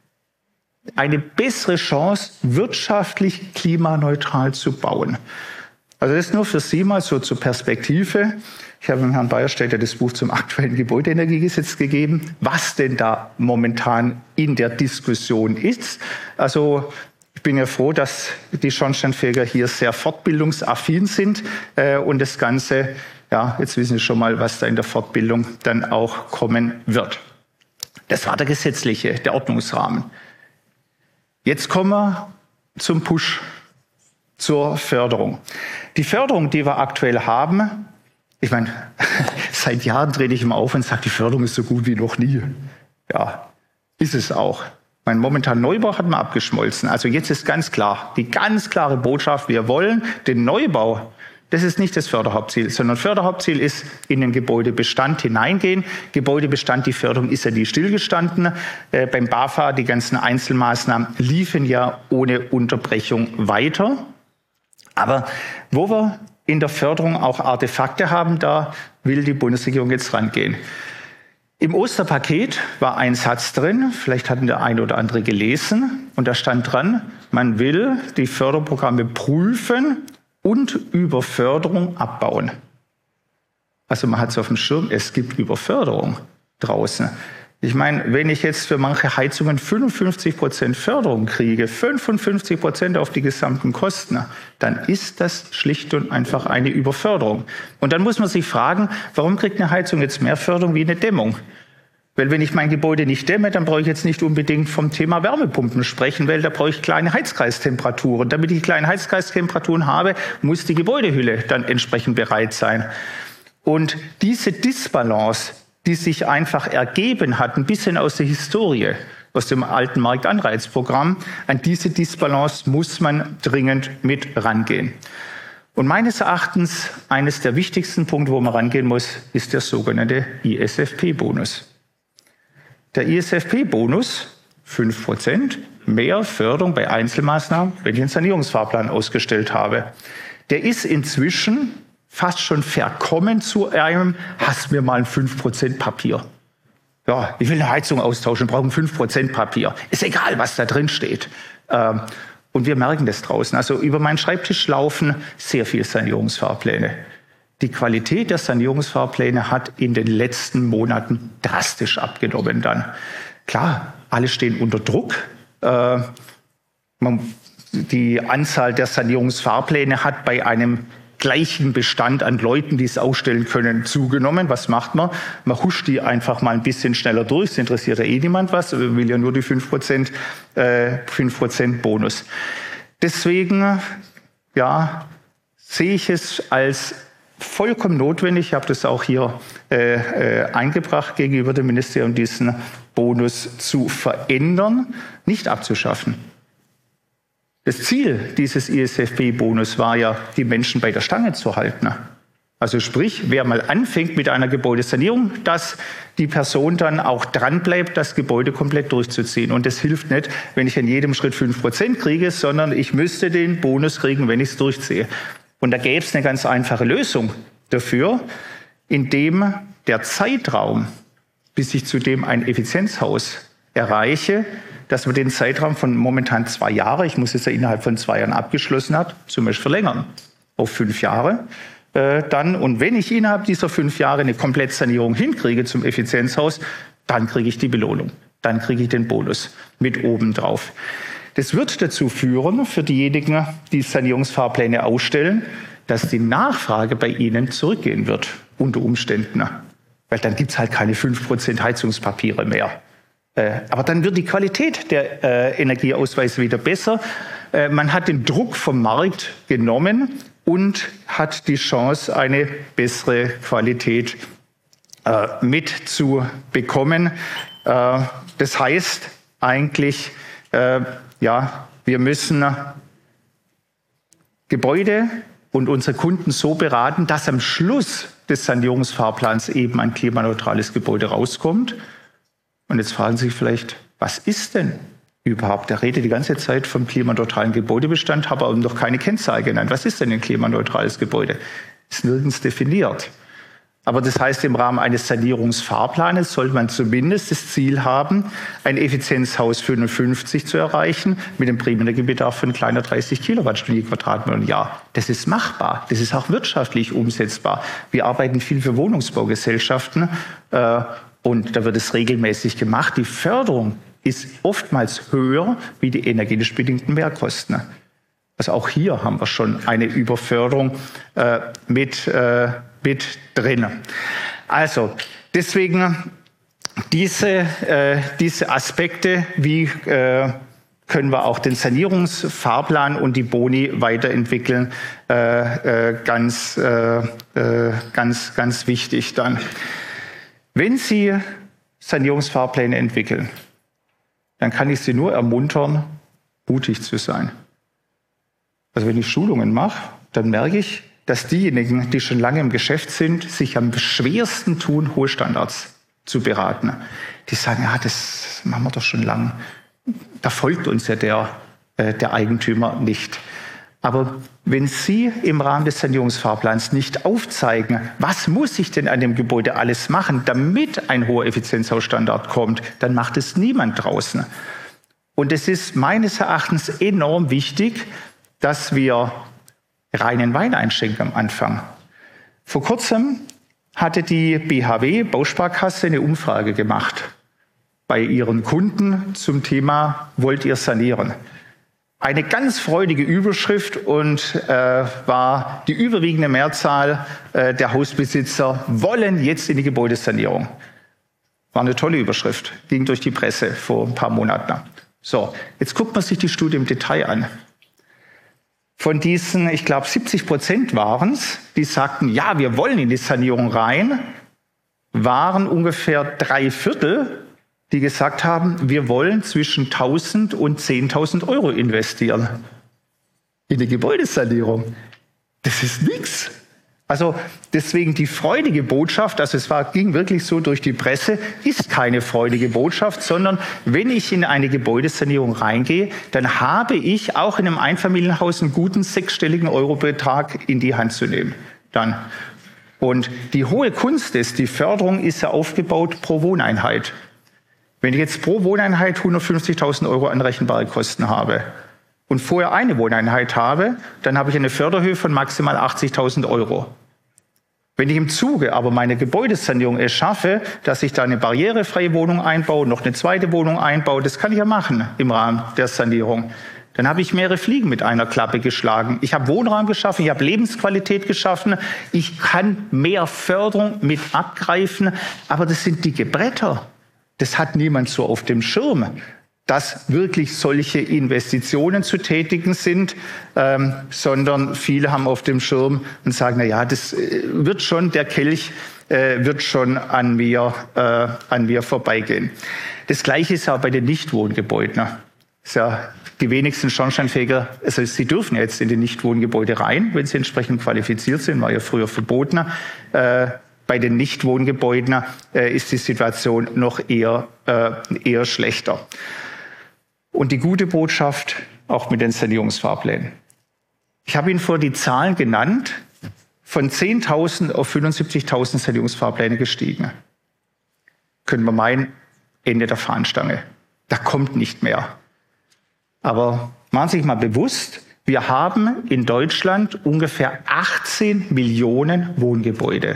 eine bessere Chance, wirtschaftlich klimaneutral zu bauen. Also das ist nur für Sie mal so zur Perspektive. Ich habe dem Herrn Bayerstädter das Buch zum aktuellen Gebäudeenergiegesetz gegeben, was denn da momentan in der Diskussion ist. Also ich bin ja froh, dass die Schornsteinfeger hier sehr fortbildungsaffin sind äh, und das Ganze, ja, jetzt wissen Sie schon mal, was da in der Fortbildung dann auch kommen wird. Das war der gesetzliche, der Ordnungsrahmen. Jetzt kommen wir zum Push, zur Förderung. Die Förderung, die wir aktuell haben, ich meine, seit Jahren trete ich immer auf und sage, die Förderung ist so gut wie noch nie. Ja, ist es auch. Mein momentan Neubau hat man abgeschmolzen. Also jetzt ist ganz klar, die ganz klare Botschaft, wir wollen den Neubau. Das ist nicht das Förderhauptziel, sondern Förderhauptziel ist in den Gebäudebestand hineingehen. Gebäudebestand, die Förderung ist ja nie stillgestanden. Äh, beim BAFA, die ganzen Einzelmaßnahmen liefen ja ohne Unterbrechung weiter. Aber wo wir in der Förderung auch Artefakte haben, da will die Bundesregierung jetzt rangehen. Im Osterpaket war ein Satz drin, vielleicht hatten der eine oder andere gelesen, und da stand dran, man will die Förderprogramme prüfen und Überförderung abbauen. Also man hat es auf dem Schirm, es gibt Überförderung draußen. Ich meine, wenn ich jetzt für manche Heizungen fünfundfünfzig Prozent Förderung kriege, fünfundfünfzig Prozent auf die gesamten Kosten, dann ist das schlicht und einfach eine Überförderung. Und dann muss man sich fragen, warum kriegt eine Heizung jetzt mehr Förderung wie eine Dämmung? Weil wenn ich mein Gebäude nicht dämme, dann brauche ich jetzt nicht unbedingt vom Thema Wärmepumpen sprechen, weil da brauche ich kleine Heizkreistemperaturen. Damit ich kleine Heizkreistemperaturen habe, muss die Gebäudehülle dann entsprechend bereit sein. Und diese Disbalance, die sich einfach ergeben hat, ein bisschen aus der Historie, aus dem alten Marktanreizprogramm, an diese Disbalance muss man dringend mit rangehen. Und meines Erachtens, eines der wichtigsten Punkte, wo man rangehen muss, ist der sogenannte I S F P-Bonus. Der I S F P-Bonus, fünf Prozent mehr Förderung bei Einzelmaßnahmen, wenn ich einen Sanierungsfahrplan ausgestellt habe, der ist inzwischen fast schon verkommen zu einem, hast mir mal ein fünf Prozent Papier. Ja, ich will eine Heizung austauschen, brauche ein fünf Prozent Papier. Ist egal, was da drin steht. Ähm, und wir merken das draußen. Also über meinen Schreibtisch laufen sehr viele Sanierungsfahrpläne. Die Qualität der Sanierungsfahrpläne hat in den letzten Monaten drastisch abgenommen dann. Klar, alle stehen unter Druck. Äh, man, die Anzahl der Sanierungsfahrpläne hat bei einem gleichen Bestand an Leuten, die es ausstellen können, zugenommen. Was macht man? Man huscht die einfach mal ein bisschen schneller durch. Es interessiert ja eh niemand was. Man will ja nur die fünf Prozent, äh, fünf Prozent Bonus. Deswegen, ja, sehe ich es als vollkommen notwendig, ich habe das auch hier äh, äh, eingebracht gegenüber dem Ministerium, diesen Bonus zu verändern, nicht abzuschaffen. Das Ziel dieses I S F P-Bonus war ja, die Menschen bei der Stange zu halten. Also sprich, wer mal anfängt mit einer Gebäudesanierung, dass die Person dann auch dranbleibt, das Gebäude komplett durchzuziehen. Und das hilft nicht, wenn ich in jedem Schritt fünf Prozent kriege, sondern ich müsste den Bonus kriegen, wenn ich es durchziehe. Und da gäbe es eine ganz einfache Lösung dafür. indem der Zeitraum, bis ich zudem ein Effizienzhaus erreiche, dass wir den Zeitraum von momentan zwei Jahre, ich muss es ja innerhalb von zwei Jahren abgeschlossen hat, zum Beispiel verlängern auf fünf Jahre. Äh, dann, und wenn ich innerhalb dieser fünf Jahre eine Komplettsanierung hinkriege zum Effizienzhaus, dann kriege ich die Belohnung. Dann kriege ich den Bonus mit oben drauf. Das wird dazu führen, für diejenigen, die Sanierungsfahrpläne ausstellen, dass die Nachfrage bei ihnen zurückgehen wird, unter Umständen. Weil dann gibt es halt keine fünf Prozent Heizungspapiere mehr. Äh, aber dann wird die Qualität der äh, Energieausweise wieder besser. Äh, man hat den Druck vom Markt genommen und hat die Chance, eine bessere Qualität äh, mitzubekommen. Äh, das heißt eigentlich, äh, ja, wir müssen Gebäude und unsere Kunden so beraten, dass am Schluss des Sanierungsfahrplans eben ein klimaneutrales Gebäude rauskommt. Und jetzt fragen Sie sich vielleicht, was ist denn überhaupt? Der redet die ganze Zeit vom klimaneutralen Gebäudebestand, habe aber noch keine Kennzahl genannt. Was ist denn ein klimaneutrales Gebäude? Ist nirgends definiert. Aber das heißt, im Rahmen eines Sanierungsfahrplanes sollte man zumindest das Ziel haben, ein Effizienzhaus fünfundfünfzig zu erreichen, mit einem Primenergiebedarf von kleiner dreißig Kilowattstunden je Quadratmeter im Jahr. Das ist machbar. Das ist auch wirtschaftlich umsetzbar. Wir arbeiten viel für Wohnungsbaugesellschaften, äh, und da wird es regelmäßig gemacht. Die Förderung ist oftmals höher wie die energetisch bedingten Mehrkosten. Also auch hier haben wir schon eine Überförderung äh, mit, äh, mit drin. Also deswegen diese, äh, diese Aspekte, wie äh, können wir auch den Sanierungsfahrplan und die Boni weiterentwickeln, äh, äh, ganz, äh, äh, ganz, ganz wichtig dann. Wenn Sie Sanierungsfahrpläne entwickeln, dann kann ich Sie nur ermuntern, mutig zu sein. Also wenn ich Schulungen mache, dann merke ich, dass diejenigen, die schon lange im Geschäft sind, sich am schwersten tun, hohe Standards zu beraten. Die sagen, ja, das machen wir doch schon lang. Da folgt uns ja der, äh, der Eigentümer nicht. Aber wenn Sie im Rahmen des Sanierungsfahrplans nicht aufzeigen, was muss ich denn an dem Gebäude alles machen, damit ein hoher Effizienzhausstandard kommt, dann macht es niemand draußen. Und es ist meines Erachtens enorm wichtig, dass wir reinen Wein einschenken am Anfang. Vor kurzem hatte die B H W, Bausparkasse, eine Umfrage gemacht bei ihren Kunden zum Thema, wollt ihr sanieren? Eine ganz freudige Überschrift und äh, war die überwiegende Mehrzahl äh, der Hausbesitzer wollen jetzt in die Gebäudesanierung. War eine tolle Überschrift, ging durch die Presse vor ein paar Monaten. So, jetzt guckt man sich die Studie im Detail an. Von diesen, ich glaube, siebzig Prozent waren es, die sagten, ja, wir wollen in die Sanierung rein, waren ungefähr drei Viertel, die gesagt haben, wir wollen zwischen tausend und zehntausend Euro investieren in die Gebäudesanierung. Das ist nichts. Also deswegen die freudige Botschaft, also es war, ging wirklich so durch die Presse, ist keine freudige Botschaft, sondern wenn ich in eine Gebäudesanierung reingehe, dann habe ich auch in einem Einfamilienhaus einen guten sechsstelligen Eurobetrag in die Hand zu nehmen. Dann. Und die hohe Kunst ist, die Förderung ist ja aufgebaut pro Wohneinheit. Wenn ich jetzt pro Wohneinheit hundertfünfzigtausend Euro anrechenbare Kosten habe und vorher eine Wohneinheit habe, dann habe ich eine Förderhöhe von maximal achtzigtausend Euro. Wenn ich im Zuge aber meine Gebäudesanierung es schaffe, dass ich da eine barrierefreie Wohnung einbaue, noch eine zweite Wohnung einbaue, das kann ich ja machen im Rahmen der Sanierung, dann habe ich mehrere Fliegen mit einer Klappe geschlagen. Ich habe Wohnraum geschaffen, ich habe Lebensqualität geschaffen, ich kann mehr Förderung mit abgreifen, aber das sind dicke Bretter. Das hat niemand so auf dem Schirm, dass wirklich solche Investitionen zu tätigen sind, ähm, sondern viele haben auf dem Schirm und sagen, na ja, das äh, wird schon, der Kelch äh, wird schon an mir, äh, an mir vorbeigehen. Das Gleiche ist auch bei den Nichtwohngebäuden. Ist ja die wenigsten Schornsteinfeger, also sie dürfen jetzt in die Nichtwohngebäude rein, wenn sie entsprechend qualifiziert sind, war ja früher verboten. Äh, Bei den Nichtwohngebäuden äh, ist die Situation noch eher, äh, eher schlechter. Und die gute Botschaft auch mit den Sanierungsfahrplänen. Ich habe Ihnen vorher die Zahlen genannt von zehntausend auf fünfundsiebzigtausend Sanierungsfahrpläne gestiegen. Können wir meinen, Ende der Fahnenstange. Da kommt nicht mehr. Aber machen Sie sich mal bewusst, wir haben in Deutschland ungefähr achtzehn Millionen Wohngebäude.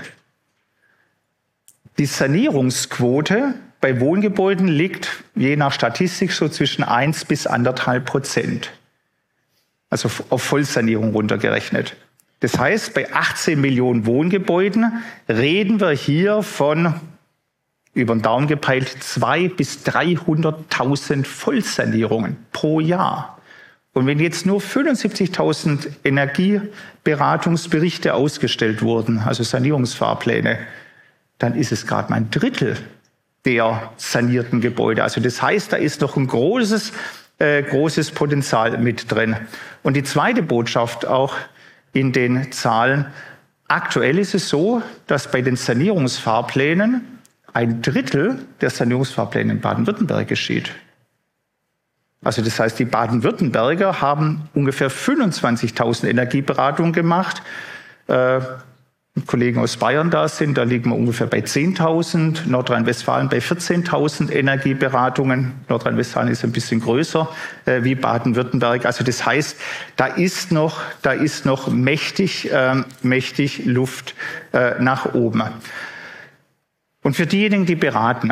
Die Sanierungsquote bei Wohngebäuden liegt je nach Statistik so zwischen eins bis anderthalb Prozent. Also auf Vollsanierung runtergerechnet. Das heißt, bei achtzehn Millionen Wohngebäuden reden wir hier von, über den Daumen gepeilt, zweihunderttausend bis dreihunderttausend Vollsanierungen pro Jahr. Und wenn jetzt nur fünfundsiebzigtausend Energieberatungsberichte ausgestellt wurden, also Sanierungsfahrpläne, dann ist es gerade mal ein Drittel der sanierten Gebäude. Also das heißt, da ist noch ein großes, äh, großes Potenzial mit drin. Und die zweite Botschaft auch in den Zahlen: Aktuell ist es so, dass bei den Sanierungsfahrplänen ein Drittel der Sanierungsfahrpläne in Baden-Württemberg geschieht. Also das heißt, die Baden-Württemberger haben ungefähr fünfundzwanzigtausend Energieberatungen gemacht. Äh, Kollegen aus Bayern da sind, da liegen wir ungefähr bei zehntausend, Nordrhein-Westfalen bei vierzehntausend Energieberatungen. Nordrhein-Westfalen ist ein bisschen größer äh, wie Baden-Württemberg. Also das heißt, da ist noch, da ist noch mächtig, äh, mächtig Luft äh, nach oben. Und für diejenigen, die beraten,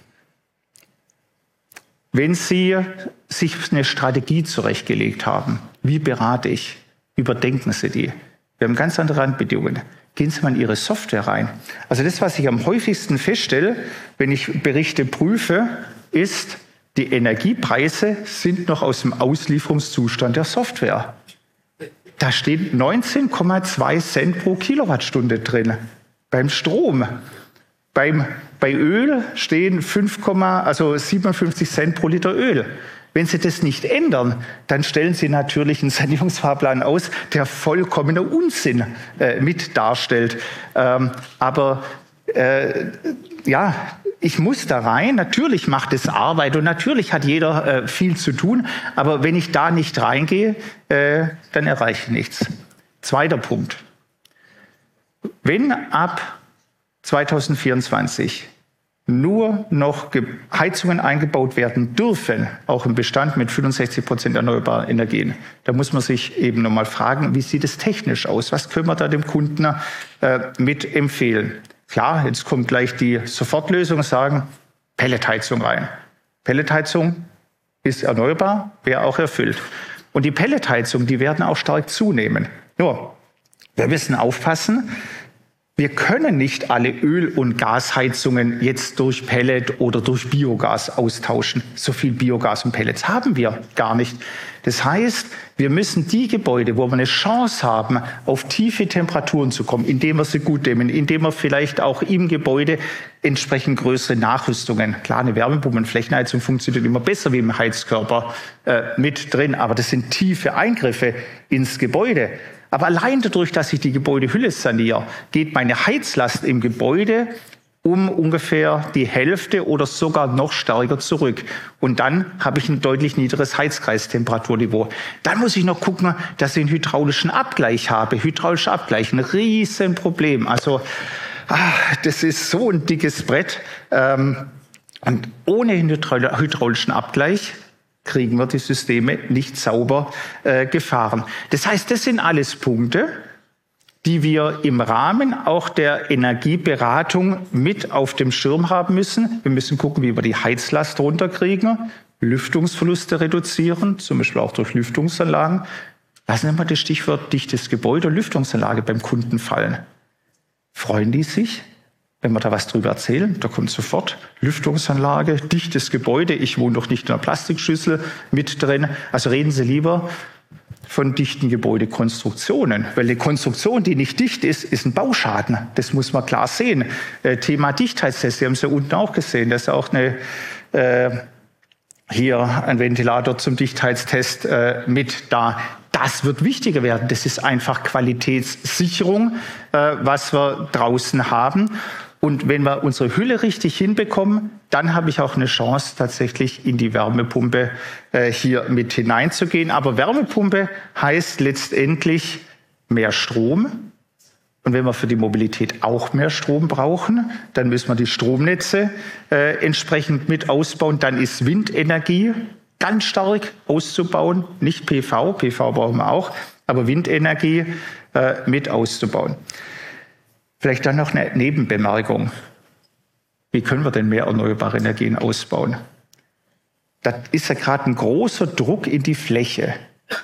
wenn Sie sich eine Strategie zurechtgelegt haben, wie berate ich, überdenken Sie die. Wir haben ganz andere Randbedingungen. Gehen Sie mal in Ihre Software rein. Also das, was ich am häufigsten feststelle, wenn ich Berichte prüfe, ist, die Energiepreise sind noch aus dem Auslieferungszustand der Software. Da steht neunzehn Komma zwei Cent pro Kilowattstunde drin. Beim Strom. Beim, bei Öl stehen fünf, also siebenundfünfzig Cent pro Liter Öl. Wenn Sie das nicht ändern, dann stellen Sie natürlich einen Sanierungsfahrplan aus, der vollkommener Unsinn äh, mit darstellt. Ähm, aber äh, ja, ich muss da rein. Natürlich macht es Arbeit und natürlich hat jeder äh, viel zu tun. Aber wenn ich da nicht reingehe, äh, dann erreiche ich nichts. Zweiter Punkt. Wenn ab zweitausendvierundzwanzig nur noch Heizungen eingebaut werden dürfen, auch im Bestand mit fünfundsechzig Prozent erneuerbaren Energien, da muss man sich eben nochmal fragen, wie sieht es technisch aus? Was können wir da dem Kunden äh, mit empfehlen? Klar, jetzt kommt gleich die Sofortlösung, sagen, Pelletheizung rein. Pelletheizung ist erneuerbar, wäre auch erfüllt. Und die Pelletheizung, die werden auch stark zunehmen. Nur, wir müssen aufpassen, wir können nicht alle Öl- und Gasheizungen jetzt durch Pellet oder durch Biogas austauschen. So viel Biogas und Pellets haben wir gar nicht. Das heißt, wir müssen die Gebäude, wo wir eine Chance haben, auf tiefe Temperaturen zu kommen, indem wir sie gut dämmen, indem wir vielleicht auch im Gebäude entsprechend größere Nachrüstungen. Klar, eine Wärmepumpe und Flächenheizung funktioniert immer besser wie im Heizkörper äh, mit drin, aber das sind tiefe Eingriffe ins Gebäude. Aber allein dadurch, dass ich die Gebäudehülle saniere, geht meine Heizlast im Gebäude um ungefähr die Hälfte oder sogar noch stärker zurück. Und dann habe ich ein deutlich niedrigeres Heizkreistemperaturniveau. Dann muss ich noch gucken, dass ich einen hydraulischen Abgleich habe. Hydraulischer Abgleich, ein Riesenproblem. Also ach, das ist so ein dickes Brett. Und ohne den hydraulischen Abgleich kriegen wir die Systeme nicht sauber äh, gefahren. Das heißt, das sind alles Punkte, die wir im Rahmen auch der Energieberatung mit auf dem Schirm haben müssen. Wir müssen gucken, wie wir die Heizlast runterkriegen, Lüftungsverluste reduzieren, zum Beispiel auch durch Lüftungsanlagen. Lassen Sie mal das Stichwort dichtes Gebäude, Lüftungsanlage beim Kunden fallen. Freuen die sich, wenn wir da was drüber erzählen? Da kommt sofort Lüftungsanlage, dichtes Gebäude. Ich wohne doch nicht in einer Plastikschüssel mit drin. Also reden Sie lieber von dichten Gebäudekonstruktionen. Weil eine Konstruktion, die nicht dicht ist, ist ein Bauschaden. Das muss man klar sehen. Äh, Thema Dichtheitstest, Sie haben es ja unten auch gesehen. Das ist auch eine, äh, hier ein Ventilator zum Dichtheitstest äh, mit da. Das wird wichtiger werden. Das ist einfach Qualitätssicherung, äh, was wir draußen haben. Und wenn wir unsere Hülle richtig hinbekommen, dann habe ich auch eine Chance, tatsächlich in die Wärmepumpe äh, hier mit hineinzugehen. Aber Wärmepumpe heißt letztendlich mehr Strom Und wenn wir für die Mobilität auch mehr Strom brauchen, dann müssen wir die Stromnetze äh, entsprechend mit ausbauen. Dann ist Windenergie ganz stark auszubauen, nicht P V, P V brauchen wir auch, aber Windenergie äh, mit auszubauen. Vielleicht dann noch eine Nebenbemerkung. Wie können wir denn mehr erneuerbare Energien ausbauen? Da ist ja gerade ein großer Druck in die Fläche,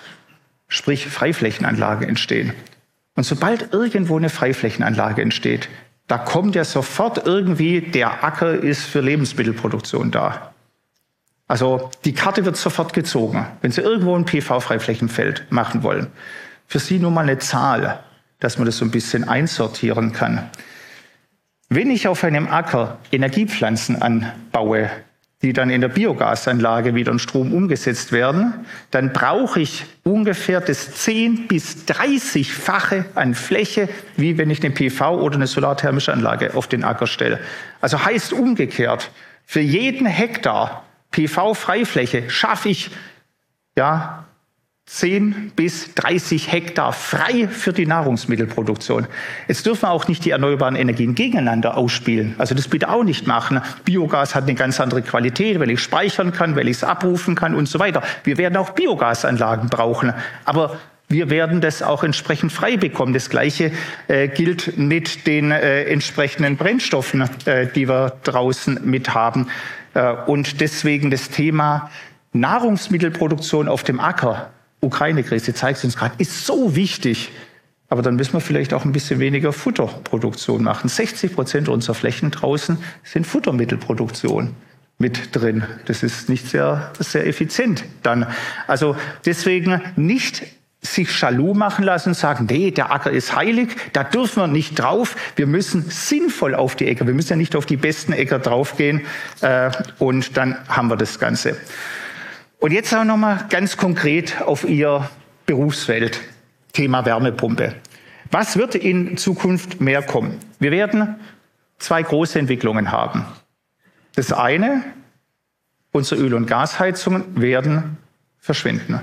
sprich Freiflächenanlagen entstehen. Und sobald irgendwo eine Freiflächenanlage entsteht, da kommt ja sofort irgendwie, der Acker ist für Lebensmittelproduktion da. Also die Karte wird sofort gezogen, wenn Sie irgendwo ein P V-Freiflächenfeld machen wollen. Für Sie nur mal eine Zahl, dass man das so ein bisschen einsortieren kann. Wenn ich auf einem Acker Energiepflanzen anbaue, die dann in der Biogasanlage wieder in Strom umgesetzt werden, dann brauche ich ungefähr das zehn- bis dreißigfache an Fläche, wie wenn ich eine P V- oder eine solarthermische Anlage auf den Acker stelle. Also heißt umgekehrt, für jeden Hektar P V-Freifläche schaffe ich ja, zehn bis dreißig Hektar frei für die Nahrungsmittelproduktion. Jetzt dürfen wir auch nicht die erneuerbaren Energien gegeneinander ausspielen. Also das bitte auch nicht machen. Biogas hat eine ganz andere Qualität, weil ich speichern kann, weil ich es abrufen kann und so weiter. Wir werden auch Biogasanlagen brauchen, aber wir werden das auch entsprechend frei bekommen. Das Gleiche äh, gilt mit den äh, entsprechenden Brennstoffen, äh, die wir draußen mit haben. Äh, und deswegen das Thema Nahrungsmittelproduktion auf dem Acker, Ukraine-Krise zeigt es uns gerade, ist so wichtig. Aber dann müssen wir vielleicht auch ein bisschen weniger Futterproduktion machen. sechzig Prozent unserer Flächen draußen sind Futtermittelproduktion mit drin. Das ist nicht sehr, sehr effizient dann. Also deswegen nicht sich jaloux machen lassen und sagen, nee, der Acker ist heilig, da dürfen wir nicht drauf. Wir müssen sinnvoll auf die Äcker, wir müssen ja nicht auf die besten Äcker draufgehen äh, und dann haben wir das Ganze. Und jetzt auch noch mal ganz konkret auf Ihr Berufsfeld, Thema Wärmepumpe. Was wird in Zukunft mehr kommen? Wir werden zwei große Entwicklungen haben. Das eine, unsere Öl- und Gasheizungen werden verschwinden.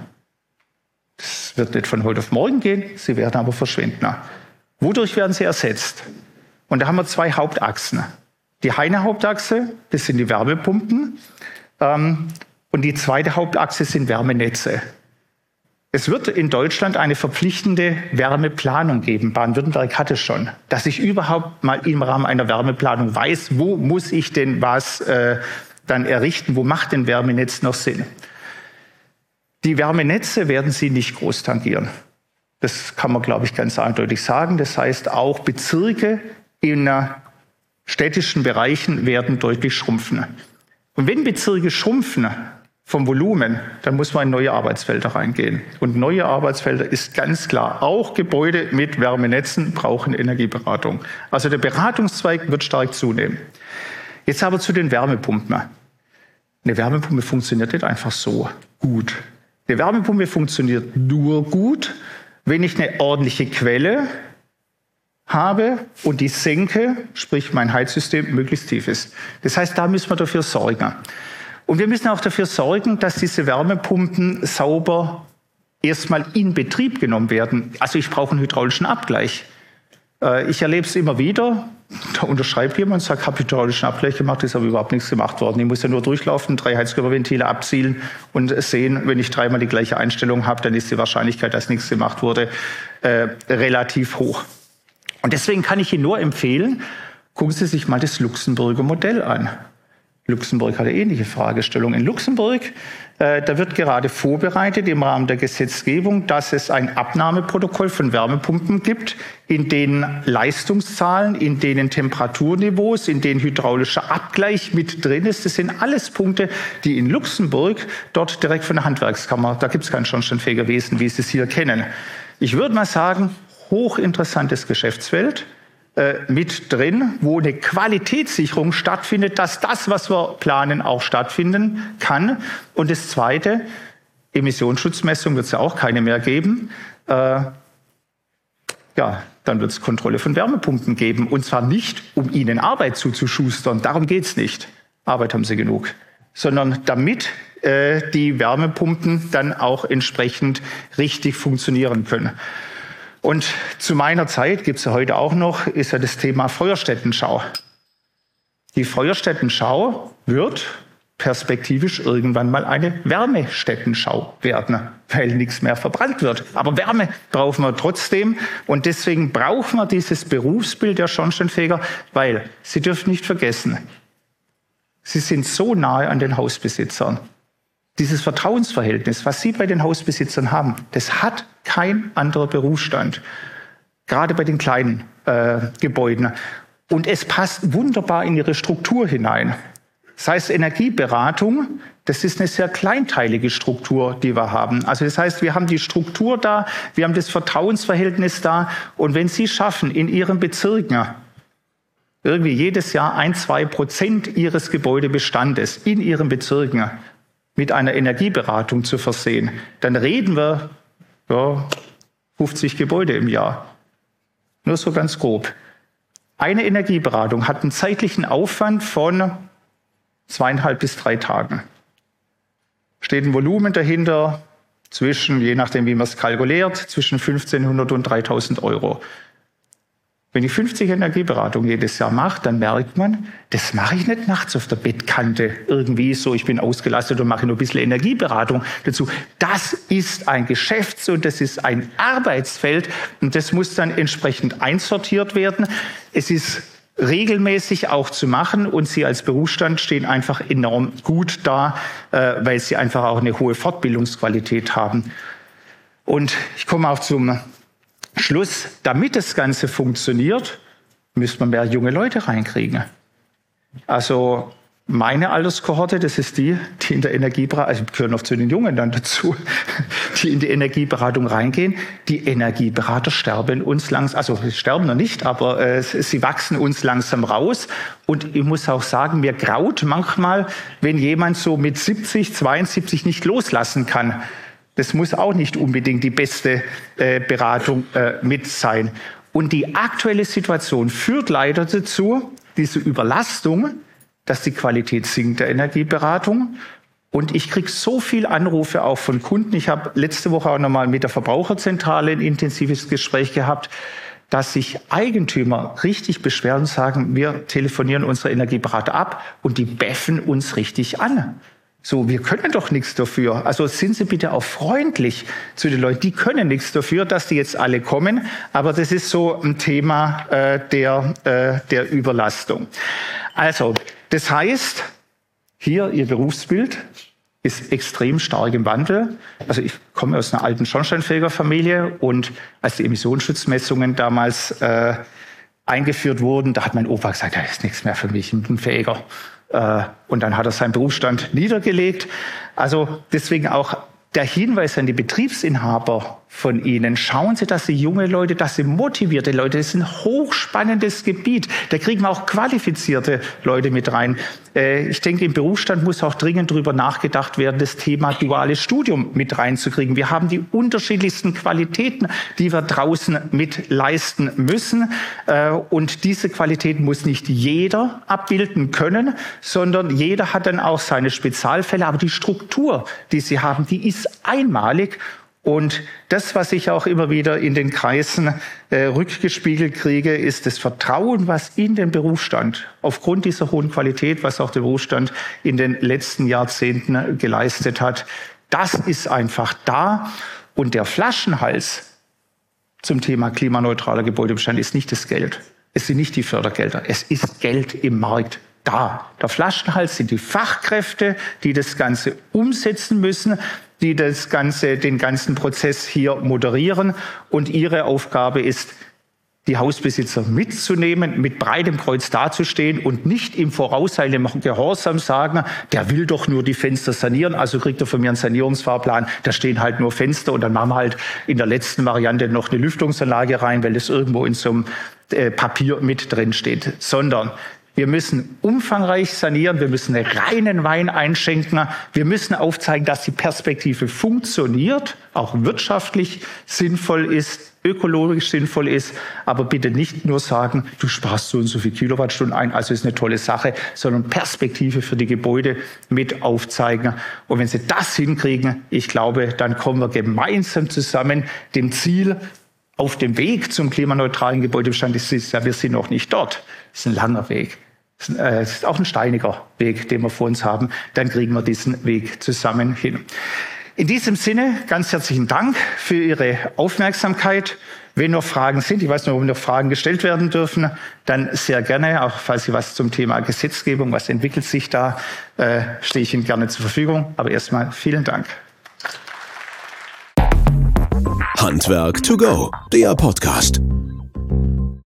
Das wird nicht von heute auf morgen gehen, sie werden aber verschwinden. Wodurch werden sie ersetzt? Und da haben wir zwei Hauptachsen. Die eine Hauptachse, das sind die Wärmepumpen. Ähm, Und die zweite Hauptachse sind Wärmenetze. Es wird in Deutschland eine verpflichtende Wärmeplanung geben. Baden-Württemberg hat es schon. Dass ich überhaupt mal im Rahmen einer Wärmeplanung weiß, wo muss ich denn was äh, dann errichten, wo macht denn Wärmenetz noch Sinn? Die Wärmenetze werden Sie nicht groß tangieren. Das kann man, glaube ich, ganz eindeutig sagen. Das heißt, auch Bezirke in städtischen Bereichen werden deutlich schrumpfen. Und wenn Bezirke schrumpfen vom Volumen, dann muss man in neue Arbeitsfelder reingehen. Und neue Arbeitsfelder ist ganz klar, auch Gebäude mit Wärmenetzen brauchen Energieberatung. Also der Beratungszweig wird stark zunehmen. Jetzt aber zu den Wärmepumpen. Eine Wärmepumpe funktioniert nicht einfach so gut. Eine Wärmepumpe funktioniert nur gut, wenn ich eine ordentliche Quelle habe und die senke, sprich mein Heizsystem möglichst tief ist. Das heißt, da müssen wir dafür sorgen. Und wir müssen auch dafür sorgen, dass diese Wärmepumpen sauber erstmal in Betrieb genommen werden. Also ich brauche einen hydraulischen Abgleich. Ich erlebe es immer wieder, da unterschreibt jemand und sagt, ich habe hydraulischen Abgleich gemacht, ist aber überhaupt nichts gemacht worden. Ich muss ja nur durchlaufen, drei Heizkörperventile abzielen und sehen, wenn ich dreimal die gleiche Einstellung habe, dann ist die Wahrscheinlichkeit, dass nichts gemacht wurde, äh, relativ hoch. Und deswegen kann ich Ihnen nur empfehlen, gucken Sie sich mal das Luxemburger Modell an. Luxemburg hat eine ähnliche Fragestellung. In Luxemburg, äh, da wird gerade vorbereitet im Rahmen der Gesetzgebung, dass es ein Abnahmeprotokoll von Wärmepumpen gibt, in denen Leistungszahlen, in denen Temperaturniveaus, in denen hydraulischer Abgleich mit drin ist. Das sind alles Punkte, die in Luxemburg dort direkt von der Handwerkskammer, da gibt es kein Schornsteinfegerwesen, wie Sie es hier kennen. Ich würde mal sagen, hochinteressantes Geschäftsfeld äh, mit drin, wo eine Qualitätssicherung stattfindet, dass das, was wir planen, auch stattfinden kann. Und das Zweite, Emissionsschutzmessung wird es ja auch keine mehr geben. Äh, ja, dann wird es Kontrolle von Wärmepumpen geben. Und zwar nicht, um ihnen Arbeit zuzuschustern, darum geht es nicht. Arbeit haben sie genug. Sondern damit äh, die Wärmepumpen dann auch entsprechend richtig funktionieren können. Und zu meiner Zeit, gibt es ja heute auch noch, ist ja das Thema Feuerstättenschau. Die Feuerstättenschau wird perspektivisch irgendwann mal eine Wärmestättenschau werden, weil nichts mehr verbrannt wird. Aber Wärme brauchen wir trotzdem und deswegen brauchen wir dieses Berufsbild der Schornsteinfeger, weil Sie dürfen nicht vergessen, Sie sind so nahe an den Hausbesitzern. Dieses Vertrauensverhältnis, was Sie bei den Hausbesitzern haben, das hat kein anderer Berufsstand. Gerade bei den kleinen äh, Gebäuden. Und es passt wunderbar in Ihre Struktur hinein. Das heißt, Energieberatung, das ist eine sehr kleinteilige Struktur, die wir haben. Also das heißt, wir haben die Struktur da, wir haben das Vertrauensverhältnis da. Und wenn Sie schaffen, in Ihren Bezirken irgendwie jedes Jahr ein, zwei Prozent Ihres Gebäudebestandes in Ihren Bezirken mit einer Energieberatung zu versehen, dann reden wir ja, fünfzig Gebäude im Jahr. Nur so ganz grob. Eine Energieberatung hat einen zeitlichen Aufwand von zweieinhalb bis drei Tagen. Steht ein Volumen dahinter zwischen, je nachdem wie man es kalkuliert, zwischen fünfzehnhundert und dreitausend Euro. Wenn ich fünfzig Energieberatungen jedes Jahr mache, dann merkt man, das mache ich nicht nachts auf der Bettkante irgendwie so, ich bin ausgelastet und mache nur ein bisschen Energieberatung dazu. Das ist ein Geschäfts- und das ist ein Arbeitsfeld und das muss dann entsprechend einsortiert werden. Es ist regelmäßig auch zu machen und Sie als Berufsstand stehen einfach enorm gut da, äh, weil Sie einfach auch eine hohe Fortbildungsqualität haben. Und ich komme auch zum Schluss, damit das Ganze funktioniert, müsste man mehr junge Leute reinkriegen. Also meine Alterskohorte, das ist die, die in der Energieberatung, also gehören noch zu den Jungen dann dazu, die in die Energieberatung reingehen. Die Energieberater sterben uns langsam, also sie sterben noch nicht, aber äh, sie wachsen uns langsam raus. Und ich muss auch sagen, mir graut manchmal, wenn jemand so mit siebzig, zweiundsiebzig nicht loslassen kann. Das muss auch nicht unbedingt die beste äh, Beratung äh, mit sein. Und die aktuelle Situation führt leider dazu, diese Überlastung, dass die Qualität sinkt der Energieberatung. Und ich kriege so viele Anrufe auch von Kunden. Ich habe letzte Woche auch nochmal mit der Verbraucherzentrale ein intensives Gespräch gehabt, dass sich Eigentümer richtig beschweren und sagen, wir telefonieren unsere Energieberater ab und die beffen uns richtig an. So, wir können doch nichts dafür. Also sind Sie bitte auch freundlich zu den Leuten. Die können nichts dafür, dass die jetzt alle kommen. Aber das ist so ein Thema äh, der, äh, der Überlastung. Also, das heißt, hier Ihr Berufsbild ist extrem stark im Wandel. Also ich komme aus einer alten Schornsteinfegerfamilie und als die Emissionsschutzmessungen damals äh, eingeführt wurden, da hat mein Opa gesagt, das ist nichts mehr für mich, ich bin ein Fähiger. Und dann hat er seinen Berufsstand niedergelegt. Also deswegen auch der Hinweis an die Betriebsinhaber von Ihnen. Schauen Sie, dass Sie junge Leute, dass Sie motivierte Leute, das ist ein hochspannendes Gebiet. Da kriegen wir auch qualifizierte Leute mit rein. Ich denke, im Berufsstand muss auch dringend darüber nachgedacht werden, das Thema duales Studium mit reinzukriegen. Wir haben die unterschiedlichsten Qualitäten, die wir draußen mit leisten müssen. Und diese Qualitäten muss nicht jeder abbilden können, sondern jeder hat dann auch seine Spezialfälle. Aber die Struktur, die Sie haben, die ist einmalig. Und das, was ich auch immer wieder in den Kreisen äh, rückgespiegelt kriege, ist das Vertrauen, was in den Berufsstand, aufgrund dieser hohen Qualität, was auch der Berufsstand in den letzten Jahrzehnten geleistet hat, das ist einfach da. Und der Flaschenhals zum Thema klimaneutraler Gebäudebestand ist nicht das Geld. Es sind nicht die Fördergelder. Es ist Geld im Markt da. Der Flaschenhals sind die Fachkräfte, die das Ganze umsetzen müssen, die das Ganze, den ganzen Prozess hier moderieren. Und ihre Aufgabe ist, die Hausbesitzer mitzunehmen, mit breitem Kreuz dazustehen und nicht im vorauseilenden Gehorsam sagen, der will doch nur die Fenster sanieren, also kriegt er von mir einen Sanierungsfahrplan, da stehen halt nur Fenster und dann machen wir halt in der letzten Variante noch eine Lüftungsanlage rein, weil das irgendwo in so einem äh, Papier mit drin steht. Sondern wir müssen umfangreich sanieren, wir müssen einen reinen Wein einschenken, wir müssen aufzeigen, dass die Perspektive funktioniert, auch wirtschaftlich sinnvoll ist, ökologisch sinnvoll ist, aber bitte nicht nur sagen, du sparst so und so viel Kilowattstunden ein, also ist eine tolle Sache, sondern Perspektive für die Gebäude mit aufzeigen. Und wenn Sie das hinkriegen, ich glaube, dann kommen wir gemeinsam zusammen dem Ziel, auf dem Weg zum klimaneutralen Gebäudebestand ist, ist ja, wir sind noch nicht dort. Das ist ein langer Weg. Das ist, äh, das ist auch ein steiniger Weg, den wir vor uns haben. Dann kriegen wir diesen Weg zusammen hin. In diesem Sinne, ganz herzlichen Dank für Ihre Aufmerksamkeit. Wenn noch Fragen sind, ich weiß nicht, ob noch Fragen gestellt werden dürfen, dann sehr gerne, auch falls Sie was zum Thema Gesetzgebung, was entwickelt sich da, äh, stehe ich Ihnen gerne zur Verfügung. Aber erstmal vielen Dank. Handwerk to go, der Podcast.